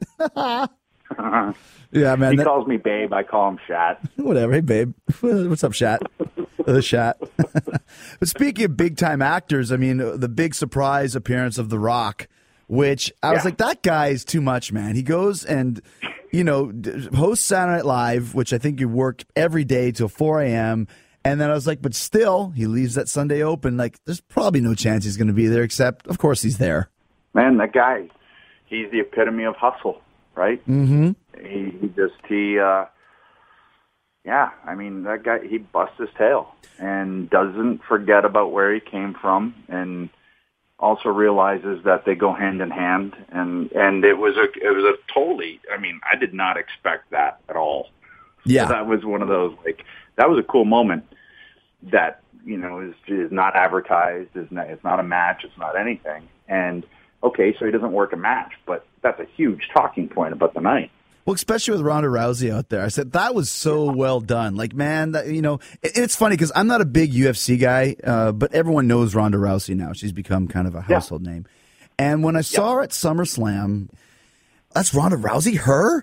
Yeah, man. He that... calls me babe. I call him Shat. Whatever. Hey, babe. What's up, Shat? The Shat. But speaking of big-time actors, I mean, the big surprise appearance of The Rock, which I was yeah. like, that guy is too much, man. He goes and, you know, hosts Saturday Night Live, which I think you worked every day till four a.m., and then I was like, but still, he leaves that Sunday open. Like, there's probably no chance he's going to be there, except, of course, he's there. Man, that guy, he's the epitome of hustle, right? Mm-hmm. He, he just, he, uh, yeah, I mean, that guy, he busts his tail and doesn't forget about where he came from, and also realizes that they go hand in hand. And, and it was a, it was a totally, I mean, I did not expect that at all. Yeah. So that was one of those, like, that was a cool moment that, you know, is, is not advertised, is not, it's not a match, it's not anything. And, okay, so he doesn't work a match, but that's a huge talking point about the night. Well, especially with Ronda Rousey out there. I said, that was so well done. Like, man, that, you know, it, it's funny because I'm not a big U F C guy, uh, but everyone knows Ronda Rousey now. She's become kind of a household yeah. name. And when I saw yeah. her at SummerSlam, that's Ronda Rousey, her?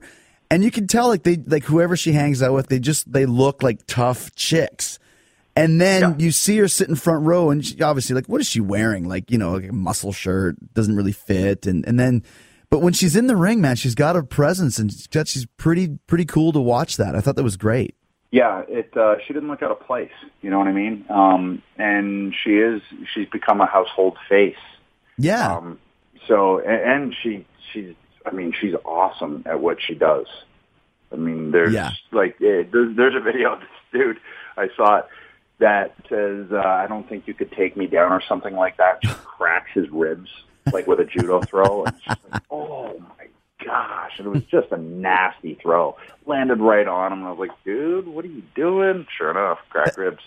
And you can tell, like they, like whoever she hangs out with, they just they look like tough chicks. And then Yeah. you see her sitting front row, and she, obviously, like, what is she wearing? Like, you know, like a muscle shirt, doesn't really fit. And and then, but when she's in the ring, man, she's got a presence, and she's, got, she's pretty pretty cool to watch that. I thought that was great. Yeah, it. Uh, she didn't look out of place. You know what I mean? Um, and she is. She's become a household face. Yeah. Um, so and, and she she's. I mean, she's awesome at what she does. I mean, there's Yeah. like eh, there's, there's a video of this dude I saw it that says, uh, "I don't think you could take me down" or something like that. Just cracks his ribs like with a judo throw. And it's just like, oh my gosh! And it was just a nasty throw. Landed right on him. And I was like, dude, what are you doing? Sure enough, cracked ribs.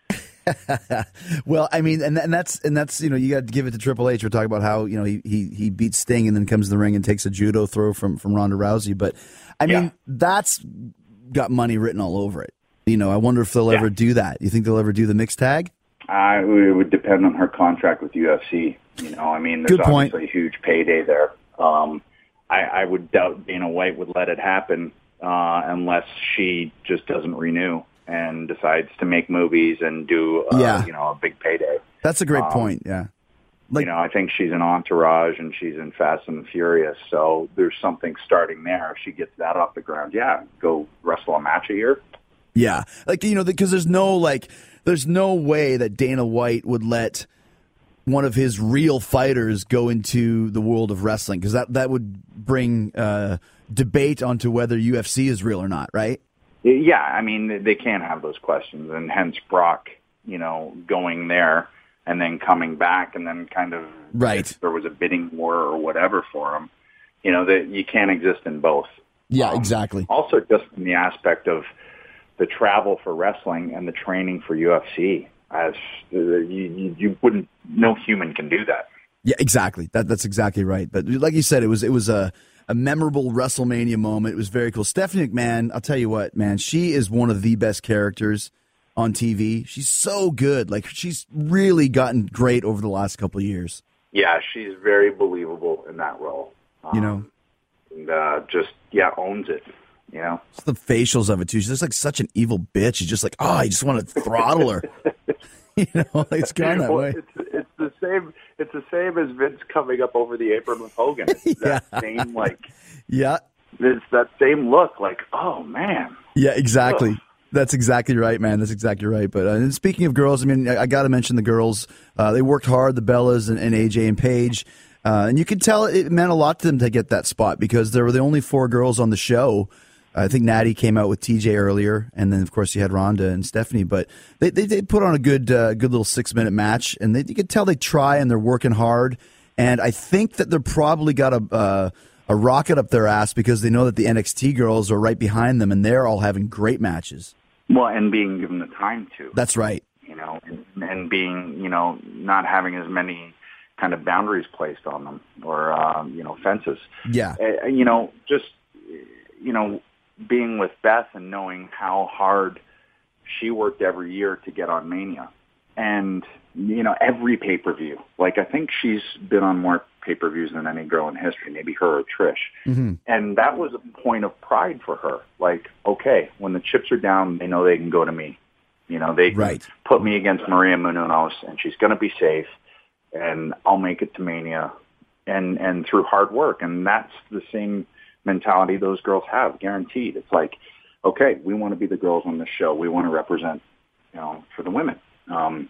Well, I mean, and and that's and that's you know you got to give it to Triple H. We're talking about how you know he he he beats Sting and then comes to the ring and takes a judo throw from from Ronda Rousey. But I mean, Yeah. that's got money written all over it. You know, I wonder if they'll Yeah. ever do that. You think they'll ever do the mixed tag? Uh, it would depend on her contract with U F C. You know, I mean, there's Good point. obviously a huge payday there. Um, I, I would doubt Dana White would let it happen uh, unless she just doesn't renew and decides to make movies and do, uh, Yeah. you know, a big payday. That's a great Um, point. Yeah. Like, you know, I think she's in Entourage and she's in Fast and the Furious, so there's something starting there. If she gets that off the ground, yeah, go wrestle a match a year. yeah, like you know, because there's no like, there's no way that Dana White would let one of his real fighters go into the world of wrestling, because that that would bring uh, debate onto whether U F C is real or not, right? Yeah, I mean, they can't have those questions, and hence Brock, you know, going there and then coming back, and then kind of Right. if there was a bidding war or whatever for him, you know, that you can't exist in both. Yeah, Um, exactly. Also, just from the aspect of the travel for wrestling and the training for U F C, as uh, you, you, you wouldn't, no human can do that. Yeah, exactly. That that's exactly right. But like you said, it was it was a, a memorable WrestleMania moment. It was very cool. Stephanie McMahon, I'll tell you what, man, she is one of the best characters on T V. She's so good. Like she's really gotten great over the last couple of years. Yeah, she's very believable in that role. Um, You know, and uh, just yeah, owns it. You know. it's the facials of it too. She's just like such an evil bitch. She's just like, oh, I just want to throttle her. You know, like, it's gone that Well, way. It's, it's the same. It's the same as Vince coming up over the apron with Hogan. It's that Yeah. same like. Yeah, It's that same look. Like, oh man. yeah, exactly. Ugh. That's exactly right, man. That's exactly right. But uh, and speaking of girls, I mean, I, I got to mention the girls. Uh, they worked hard, the Bellas and, and A J and Paige. Uh, and you could tell it meant a lot to them to get that spot because there were the only four girls on the show. I think Natty came out with T J earlier, and then of course you had Rhonda and Stephanie. But they they, they put on a good uh, good little six minute match, and they, you could tell they try and they're working hard. And I think that they're probably got a uh, a rocket up their ass because they know that the N X T girls are right behind them, and they're all having great matches. Well, and being given the time to. That's right. You know, and, and being you know not having as many kind of boundaries placed on them or um, you know fences. Yeah. Uh, you know, just you know. being with Beth and knowing how hard she worked every year to get on Mania. And, you know, every pay-per-view. Like, I think she's been on more pay-per-views than any girl in history, maybe her or Trish. Mm-hmm. And that was a point of pride for her. Like, okay, when the chips are down, they know they can go to me. You know, they can Right. put me against Maria Menounos, and she's going to be safe, and I'll make it to Mania. And, and through hard work. And that's the same mentality those girls have, guaranteed. It's like, okay, we want to be the girls on this show. We want to represent, you know, for the women. Um,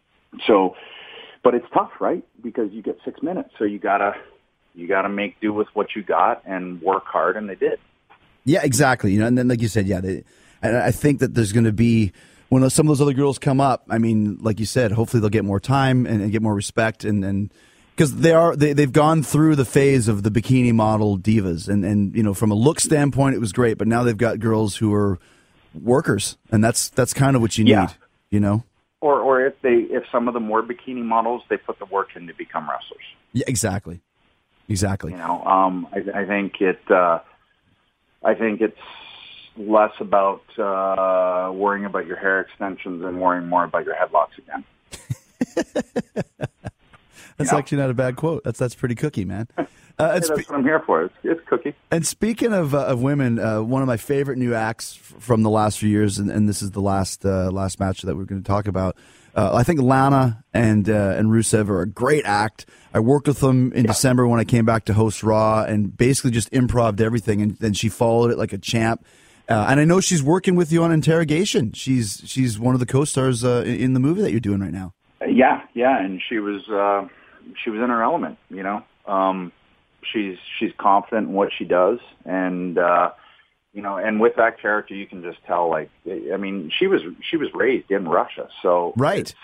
so, but it's tough, right? Because you get six minutes, so you gotta, you gotta make do with what you got and work hard, and they did. Yeah, exactly. You know, and then like you said, yeah, they, and I think that there's going to be when those, some of those other girls come up. I mean, like you said, hopefully they'll get more time and, and get more respect, and and. Because they are they they've gone through the phase of the bikini model divas, and, and you know from a look standpoint it was great, but now they've got girls who are workers, and that's that's kind of what you need, Yeah. you know. Or or if they if some of them were bikini models, they put the work in to become wrestlers. Yeah, exactly, exactly. You know, um, I, I think it. Uh, I think it's less about uh, worrying about your hair extensions and worrying more about your headlocks again. That's Yeah. actually not a bad quote. That's that's pretty cookie, man. Uh, Hey, and that's spe- what I'm here for. It's, it's cookie. And speaking of uh, of women, uh, one of my favorite new acts f- from the last few years, and, and this is the last uh, last match that we're going to talk about. Uh, I think Lana and uh, and Rusev are a great act. I worked with them in yeah. December when I came back to host Raw, and basically just improv'd everything, and then she followed it like a champ. Uh, and I know she's working with you on Interrogation. She's she's one of the co-stars uh, in the movie that you're doing right now. Yeah, yeah, and she was uh, she was in her element, you know. Um, she's she's confident in what she does, and uh, you know, and with that character, you can just tell. Like, I mean, she was she was raised in Russia, so right. It's,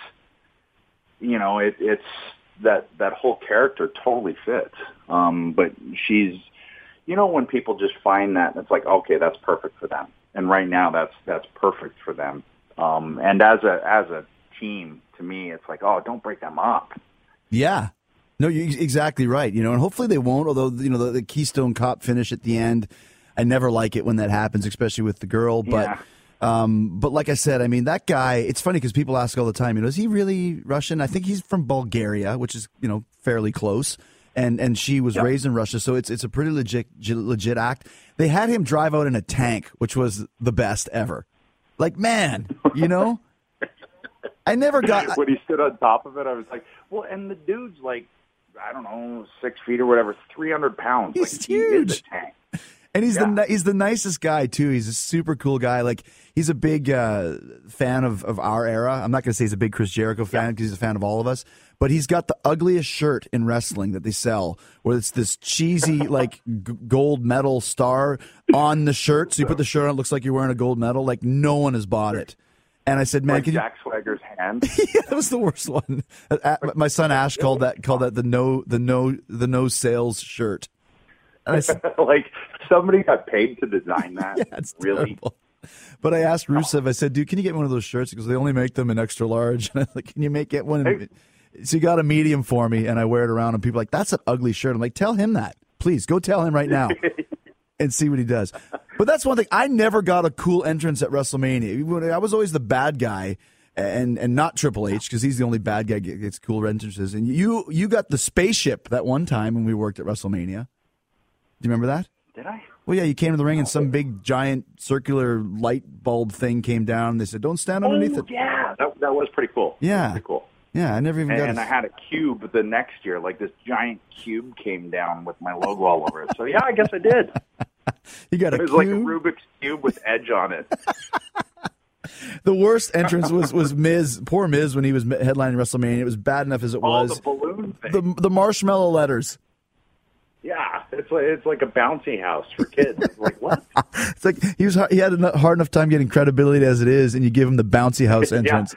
you know, it, it's that that whole character totally fits. Um, but she's, you know, when people just find that, it's like, okay, that's perfect for them, and right now, that's that's perfect for them. Um, and as a as a team, to me, it's like, oh, don't break them up. Yeah. No, you're exactly right. You know, and hopefully they won't, although, you know, the, the Keystone Cop finish at the end, I never like it when that happens, especially with the girl. But, yeah. um, but like I said, I mean, that guy, it's funny because people ask all the time, you know, is he really Russian? I think he's from Bulgaria, which is, you know, fairly close. And and she was yep. raised in Russia, so it's it's a pretty legit legit act. They had him drive out in a tank, which was the best ever. Like, man, you know? I never got... when he stood on top of it, I was like, well, and the dude's like, I don't know, six feet or whatever, three hundred pounds. He's like, huge. He is a tank. And he's yeah. the he's the nicest guy, too. He's a super cool guy. Like, he's a big uh, fan of, of our era. I'm not going to say he's a big Chris Jericho fan because yeah. he's a fan of all of us. But he's got the ugliest shirt in wrestling that they sell, where it's this cheesy, like, g- gold medal star on the shirt. So you put the shirt on, it looks like you're wearing a gold medal. Like, no one has bought it. And I said, man, like can Jack you... Swagger's hand. yeah, that was the worst one. My son Ash called that called that the no the no the no sales shirt. And I said, like somebody got paid to design that. Yeah, it's really. Terrible. But I asked Rusev, I said, dude, can you get me one of those shirts? Because they only make them in extra large. And I was like, can you make it one? In... So he got a medium for me, and I wear it around, and people are like, that's an ugly shirt. I'm like, tell him that. Please, go tell him right now. And see what he does. But that's one thing. I never got a cool entrance at WrestleMania. I was always the bad guy, and and not Triple H, because he's the only bad guy that gets cool entrances. And you you got the spaceship that one time when we worked at WrestleMania. Do you remember that? Did I? Well, yeah, you came to the ring and some big, giant, circular light bulb thing came down. And they said, don't stand underneath oh, it. yeah. That, that was pretty cool. Yeah. Pretty cool. Yeah, I never even and, got And a... I had a cube the next year, like this giant cube came down with my logo all over it. So, yeah, I guess I did. You got a It was cube? like a Rubik's Cube with edge on it. The worst entrance was, was Miz, poor Miz, when he was headlining WrestleMania. It was bad enough as it oh, was. the balloon thing. The, the marshmallow letters. Yeah, it's like it's like a bouncy house for kids. It's like, what? It's like he was he had a hard enough time getting credibility as it is, and you give him the bouncy house entrance.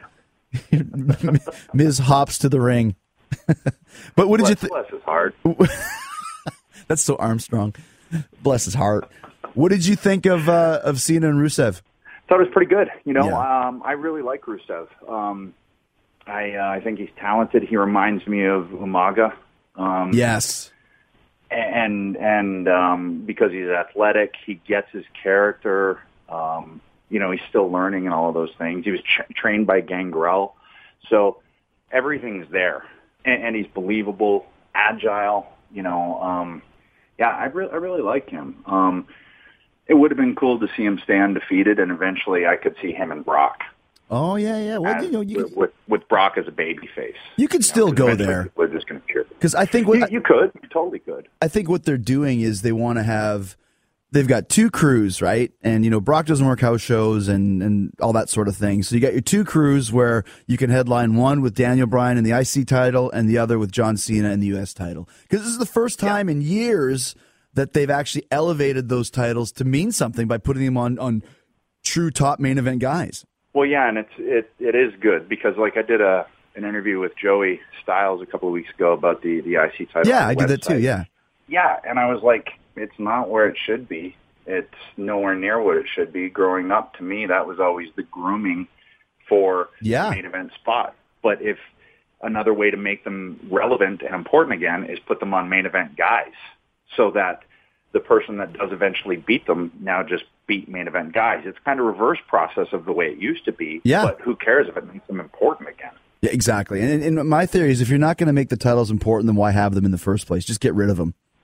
Miz hops to the ring. But what did bless, you think? Bless his heart. That's so Armstrong. Bless his heart. What did you think of uh, of Cena and Rusev? Thought it was pretty good. You know, Yeah. um, I really like Rusev. Um, I uh, I think he's talented. He reminds me of Umaga. Um, Yes. And and um, because he's athletic, he gets his character. Um, you know, he's still learning and all of those things. He was tra- trained by Gangrel, so everything's there, and, and he's believable, agile. You know, um, yeah, I really I really like him. Um, it would have been cool to see him stay undefeated, and eventually I could see him and Brock. Oh yeah, yeah. Well, as, you know, you with, with with Brock as a baby face. You could still know, go there. We're just going to cheer. Because I think what you, you could, you totally could. I think what they're doing is they want to have. They've got two crews, right? And, you know, Brock doesn't work house shows and, and all that sort of thing. So you got your two crews where you can headline one with Daniel Bryan in the I C title and the other with John Cena in the U S title. Because this is the first time yeah. in years that they've actually elevated those titles to mean something by putting them on, on true top main event guys. Well, yeah, and it's it it is good because, like, I did a an interview with Joey Styles a couple of weeks ago about the, the I C title. Yeah, I did that too, yeah. Yeah, and I was like, it's not where it should be. It's nowhere near what it should be. Growing up, to me, that was always the grooming for yeah. the main event spot. But if another way to make them relevant and important again is put them on main event guys so that the person that does eventually beat them now just beat main event guys. It's kind of reverse process of the way it used to be. Yeah. But who cares if it makes them important again? Yeah, exactly. And, and my theory is if you're not going to make the titles important, then why have them in the first place? Just get rid of them.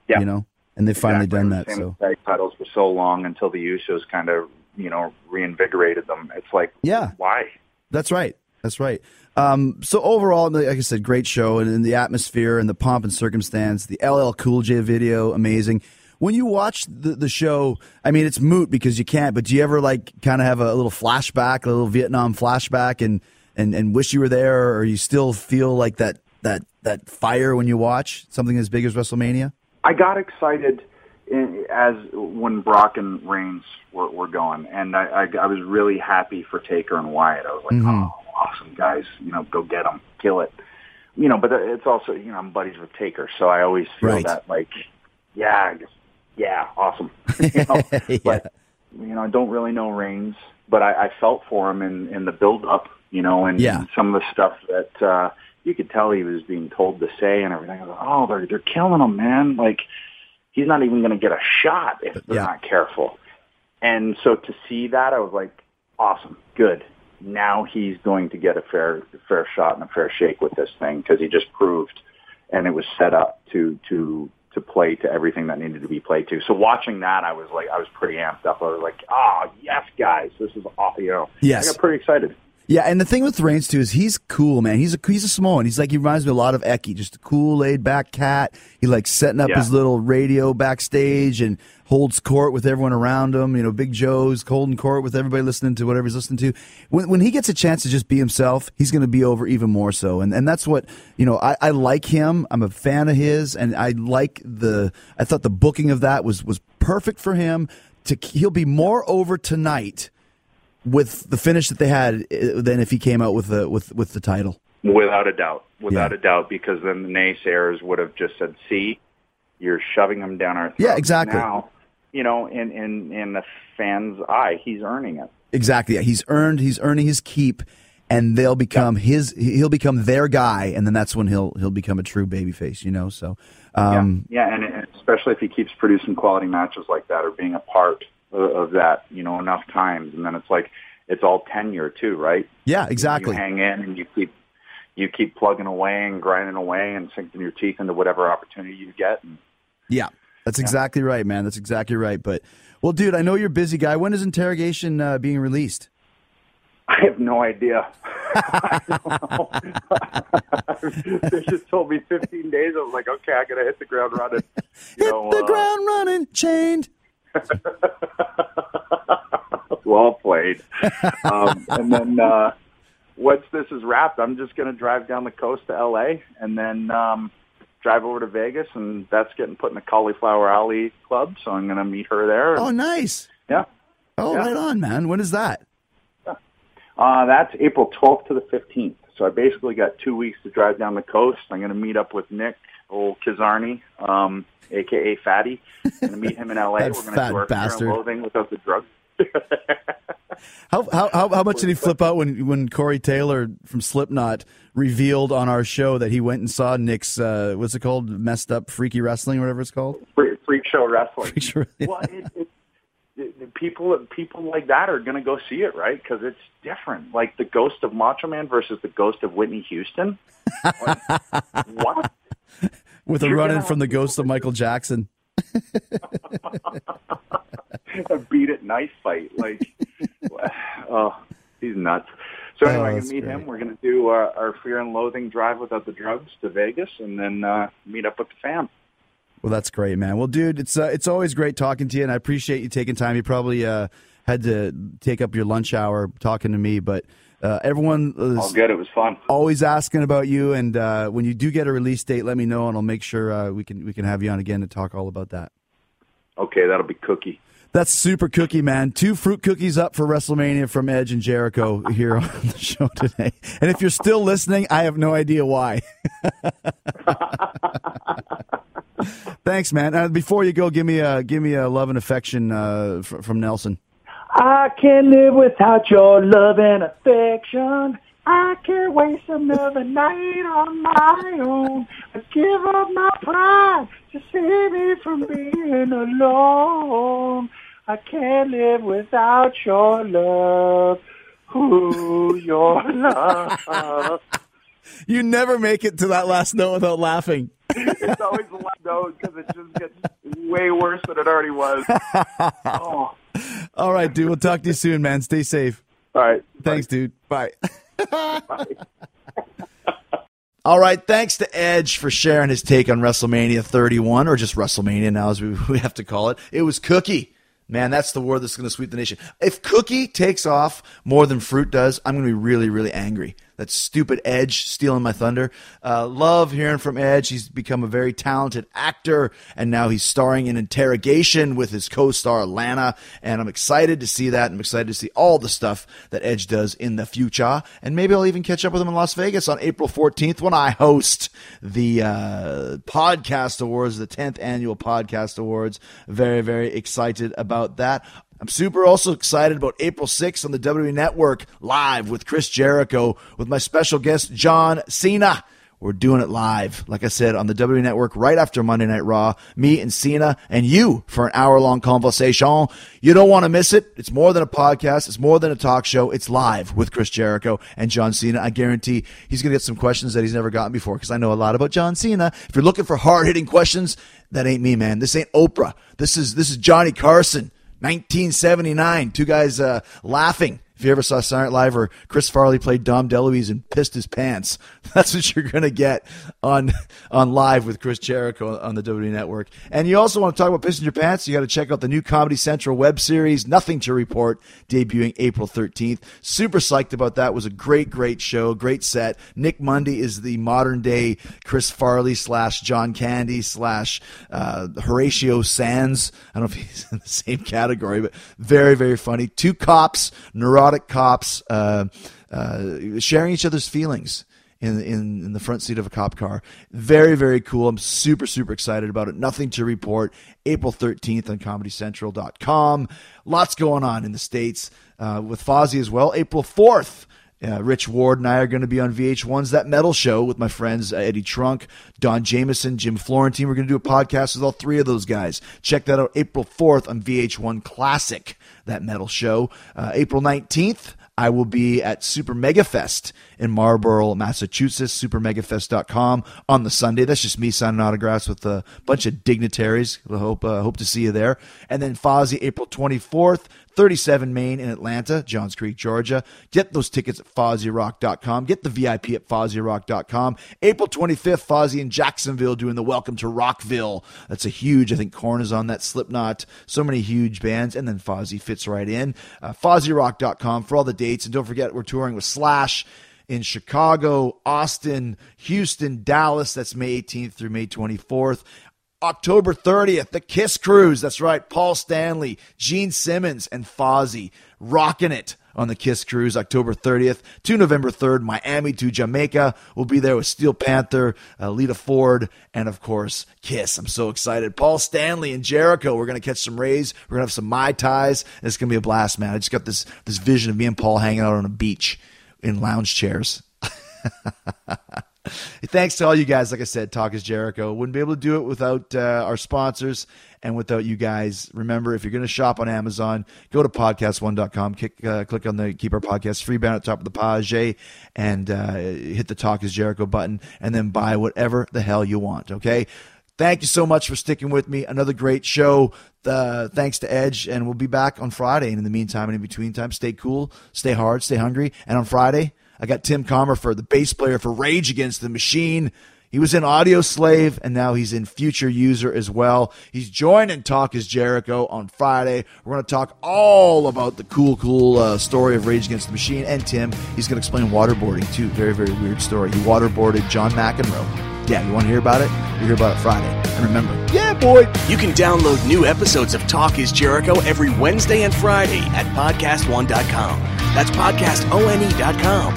Yeah. You know, and they've finally Exactly. done that. Same So with tag titles for so long until the Usos kind of, you know, reinvigorated them. It's like, yeah, why? that's right. That's right. Um, so overall, like I said, great show, and, and the atmosphere and the pomp and circumstance, the L L Cool J video, amazing. When you watch the, the show, I mean, it's moot because you can't, but do you ever like kind of have a little flashback, a little Vietnam flashback and, and, and wish you were there, or you still feel like that, that, that fire when you watch something as big as WrestleMania? I got excited in, as when Brock and Reigns were, were going, and I, I, I was really happy for Taker and Wyatt. I was like, Mm-hmm. oh, awesome guys, you know, go get them, kill it. You know, but it's also, you know, I'm buddies with Taker, so I always feel Right. that like, yeah, I guess, yeah, awesome. you know? Yeah. But, you know, I don't really know Reigns, but I, I felt for him in, in the build-up, you know, and, Yeah. and some of the stuff that uh, you could tell he was being told to say and everything. I was like, oh, they're, they're killing him, man. Like, he's not even going to get a shot if they're Yeah. not careful. And so to see that, I was like, awesome, good. Now he's going to get a fair fair shot and a fair shake with this thing because he just proved, and it was set up to to to play to everything that needed to be played to. So watching that, I was like, I was pretty amped up. I was like, oh yes, guys, this is awesome. You know, Yes. I got pretty excited. Yeah, and the thing with Reigns too is he's cool, man. He's a he's a small one. He's like he reminds me a lot of Eki, just a cool, laid back cat. He likes setting up Yeah. his little radio backstage and holds court with everyone around him. You know, Big Joe's holding court with everybody listening to whatever he's listening to. When when he gets a chance to just be himself, he's going to be over even more so. And and that's what you know. I, I like him. I'm a fan of his, and I like the. I thought the booking of that was was perfect for him. To he'll be more over tonight with the finish that they had uh, than if he came out with the with with the title. Without a doubt. Without Yeah. a doubt, because then the naysayers would have just said, see, you're shoving him down our throats. Yeah, exactly. Now, you know, in, in, in the fan's eye, he's earning it. Exactly. Yeah. He's earned. He's earning his keep, and they'll become his. He'll become their guy, and then that's when he'll he'll become a true babyface. You know. So. Um, yeah, yeah, and, and especially if he keeps producing quality matches like that or being a part of, of that, you know, enough times, and then it's like it's all tenure too, right? Yeah. Exactly. You hang in and you keep you keep plugging away and grinding away and sinking your teeth into whatever opportunity you get. And, Yeah. That's exactly right, man. That's exactly right. But well, dude, I know you're a busy guy. When is Interrogation uh, being released? I have no idea. I don't know. They just told me fifteen days. I was like, okay, I gotta hit the ground running. You Hit know, the uh, ground running, chained. well played. Um, and then uh, once this is wrapped, I'm just gonna drive down the coast to L A and then um, drive over to Vegas, and that's getting put in the Cauliflower Alley Club. So I'm gonna meet her there. And, Oh, nice. yeah. Oh, Yeah. right on, man. When is that? Uh, that's April twelfth to the fifteenth. So I basically got two weeks to drive down the coast. I'm going to meet up with Nick, old Kizarni, um, a k a. Fatty. I'm going to meet him in L A. That We're going fat to do our Fear bastard. and Loathing without the drugs. How, how how how much did he flip out when when Corey Taylor from Slipknot revealed on our show that he went and saw Nick's uh, what's it called, messed up freaky wrestling or whatever it's called? Freak, freak show wrestling. Freak show, yeah. Well, it, it, it, people people like that are going to go see it, right? Because it's different. Like the ghost of Macho Man versus the ghost of Whitney Houston. Like, what? With a You're run in gonna- from the ghost of Michael Jackson. A beat it knife fight. Like, oh, he's nuts. So anyway, Oh, I'm going that's to meet great. him. We're going to do our, our Fear and Loathing drive without the drugs to Vegas, and then uh, meet up with the fam. Well, that's great, man. Well, dude, it's uh, it's always great talking to you, and I appreciate you taking time. You probably uh, had to take up your lunch hour talking to me, but uh, everyone is All good. It was fun. always asking about you. And uh, when you do get a release date, let me know, and I'll make sure uh, we can we can have you on again to talk all about that. Okay, that'll be Cookie. That's super cookie, man. Two fruit cookies up for WrestleMania from Edge and Jericho here on the show today. And if you're still listening, I have no idea why. Thanks, man. Uh, before you go, give me a give me a love and affection uh, fr- from Nelson. I can't live without your love and affection. I can't waste another night on my own. I give up my pride to save me from being alone. I can't live without your love. Ooh, your love. You never make it to that last note without laughing. It's always like those because it just gets way worse than it already was. Oh. All right, dude. We'll talk to you soon, man. Stay safe. All right. Thanks, Bye. dude. Bye. Bye. All right, thanks to Edge for sharing his take on WrestleMania thirty-one, or just WrestleMania now as we, we have to call it. It was Cookie. Man, that's the word that's going to sweep the nation. If Cookie takes off more than Fruit does, I'm going to be really, really angry. That stupid Edge stealing my thunder. Uh, love hearing from Edge. He's become a very talented actor, and now he's starring in Interrogation with his co-star Lana, and I'm excited to see that. I'm excited to see all the stuff that Edge does in the future, and maybe I'll even catch up with him in Las Vegas on April fourteenth when I host the uh, Podcast Awards, the tenth Annual Podcast Awards. Very, very excited about that. I'm super also excited about April sixth on the W W E Network, live with Chris Jericho, with my special guest, John Cena. We're doing it live, like I said, on the W W E Network right after Monday Night Raw. Me and Cena and you for an hour-long conversation. You don't want to miss it. It's more than a podcast. It's more than a talk show. It's live with Chris Jericho and John Cena. I guarantee he's going to get some questions that he's never gotten before because I know a lot about John Cena. If you're looking for hard-hitting questions, that ain't me, man. This ain't Oprah. This is this is Johnny Carson. nineteen seventy-nine, two guys uh, laughing. If you ever saw Saturday Night Live where Chris Farley played Dom DeLuise and pissed his pants, that's what you're going to get on on Live with Chris Jericho on the W W E Network. And you also want to talk about pissing your pants, you got to check out the new Comedy Central web series, Nothing to Report, debuting April thirteenth. Super psyched about that. It was a great, great show, great set. Nick Mundy is the modern-day Chris Farley slash John Candy slash uh, Horatio Sands. I don't know if he's in the same category, but very, very funny. Two cops, neurotic cops, uh, uh, sharing each other's feelings in, in in the front seat of a cop car. Very, very cool. I'm super, super excited about it. Nothing to Report, April thirteenth on comedy central dot com. Lots going on in the States uh, with Fozzy as well. April fourth. Uh, Rich Ward and I are going to be on V H one's That Metal Show with my friends uh, Eddie Trunk, Don Jameson, Jim Florentine. We're going to do a podcast with all three of those guys. Check that out April fourth on V H one Classic, That Metal Show. Uh, April nineteenth, I will be at Super Mega Fest in Marlborough, Massachusetts, super mega fest dot com on the Sunday. That's just me signing autographs with a bunch of dignitaries. I hope, uh, hope to see you there. And then Fozzy, April twenty-fourth, thirty-seven Main in Atlanta, Johns Creek, Georgia. Get those tickets at fozzy rock dot com. Get the V I P at fozzy rock dot com. April twenty-fifth, Fozzy in Jacksonville doing the Welcome to Rockville. That's a huge, I think Korn is on that, Slipknot, so many huge bands, and then Fozzy fits right in. Uh, fozzy rock dot com for all the dates. And don't forget, we're touring with Slash in Chicago, Austin, Houston, Dallas. That's May eighteenth through May twenty-fourth. October thirtieth, the Kiss Cruise. That's right, Paul Stanley, Gene Simmons, and Fozzy rocking it on the Kiss Cruise, October thirtieth to November third, Miami to Jamaica. We'll be there with Steel Panther, uh, Lita Ford, and of course, Kiss. I'm so excited. Paul Stanley and Jericho. We're going to catch some rays. We're going to have some Mai Tais. It's going to be a blast, man. I just got this, this vision of me and Paul hanging out on a beach in lounge chairs. Thanks to all you guys. Like I said, Talk is Jericho. Wouldn't be able to do it without uh, our sponsors and without you guys. Remember, if you're going to shop on Amazon, go to podcast one dot com, click, uh, click on the Keep Our Podcast free banner at the top of the page, and uh, hit the Talk is Jericho button, and then buy whatever the hell you want, okay? Thank you so much for sticking with me. Another great show. Uh, thanks to Edge, and we'll be back on Friday. And in the meantime and in between time, stay cool, stay hard, stay hungry. And on Friday, I got Tim Comerford, the bass player for Rage Against the Machine. He was in Audio Slave, and now he's in Future User as well. He's joining Talk is Jericho on Friday. We're going to talk all about the cool, cool uh, story of Rage Against the Machine. And Tim, he's going to explain waterboarding, too. Very, very weird story. He waterboarded John McEnroe. Yeah, you want to hear about it? You hear about it Friday. And remember, yeah, boy! You can download new episodes of Talk is Jericho every Wednesday and Friday at podcast one dot com. That's podcast one dot com.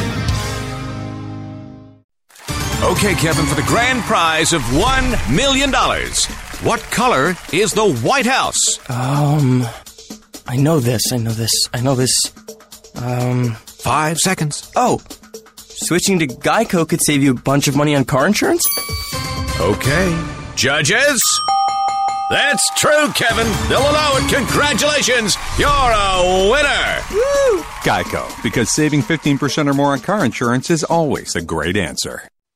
Okay, Kevin, for the grand prize of one million dollars. What color is the White House? Um, I know this, I know this, I know this. Um... Five seconds. Oh, switching to Geico could save you a bunch of money on car insurance? Okay. Judges? That's true, Kevin. They'll allow it. Congratulations. You're a winner. Woo! Geico, because saving fifteen percent or more on car insurance is always a great answer.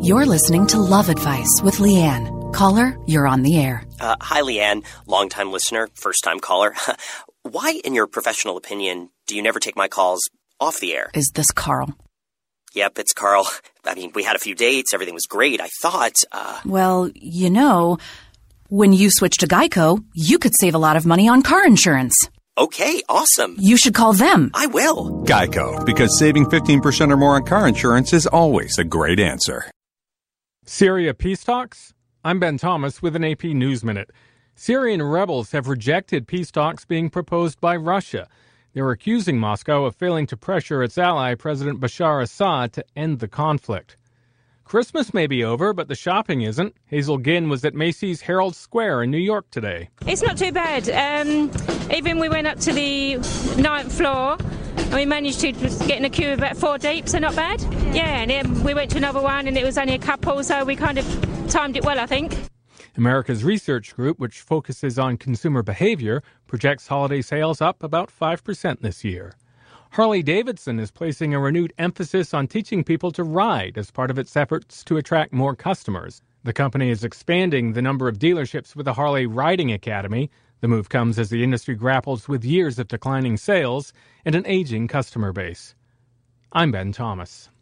You're listening to Love Advice with Leanne. Caller, you're on the air. Uh, hi, Leanne. Longtime listener, first-time caller. Why, in your professional opinion, do you never take my calls off the air? Is this Carl? Yep, it's Carl. I mean, we had a few dates. Everything was great. I thought, uh... Well, you know, when you switch to Geico, you could save a lot of money on car insurance. Okay, awesome. You should call them. I will. Geico, because saving fifteen percent or more on car insurance is always a great answer. Syria peace talks? I'm Ben Thomas with an A P News Minute. Syrian rebels have rejected peace talks being proposed by Russia. They're accusing Moscow of failing to pressure its ally, President Bashar Assad, to end the conflict. Christmas may be over, but the shopping isn't. Hazel Ginn was at Macy's Herald Square in New York today. It's not too bad. Um, even we went up to the ninth floor and we managed to get in a queue about four deep, so not bad. Yeah, and then we went to another one and it was only a couple, so we kind of timed it well, I think. America's research group, which focuses on consumer behavior, projects holiday sales up about five percent this year. Harley-Davidson is placing a renewed emphasis on teaching people to ride as part of its efforts to attract more customers. The company is expanding the number of dealerships with a Harley Riding Academy. The move comes as the industry grapples with years of declining sales and an aging customer base. I'm Ben Thomas.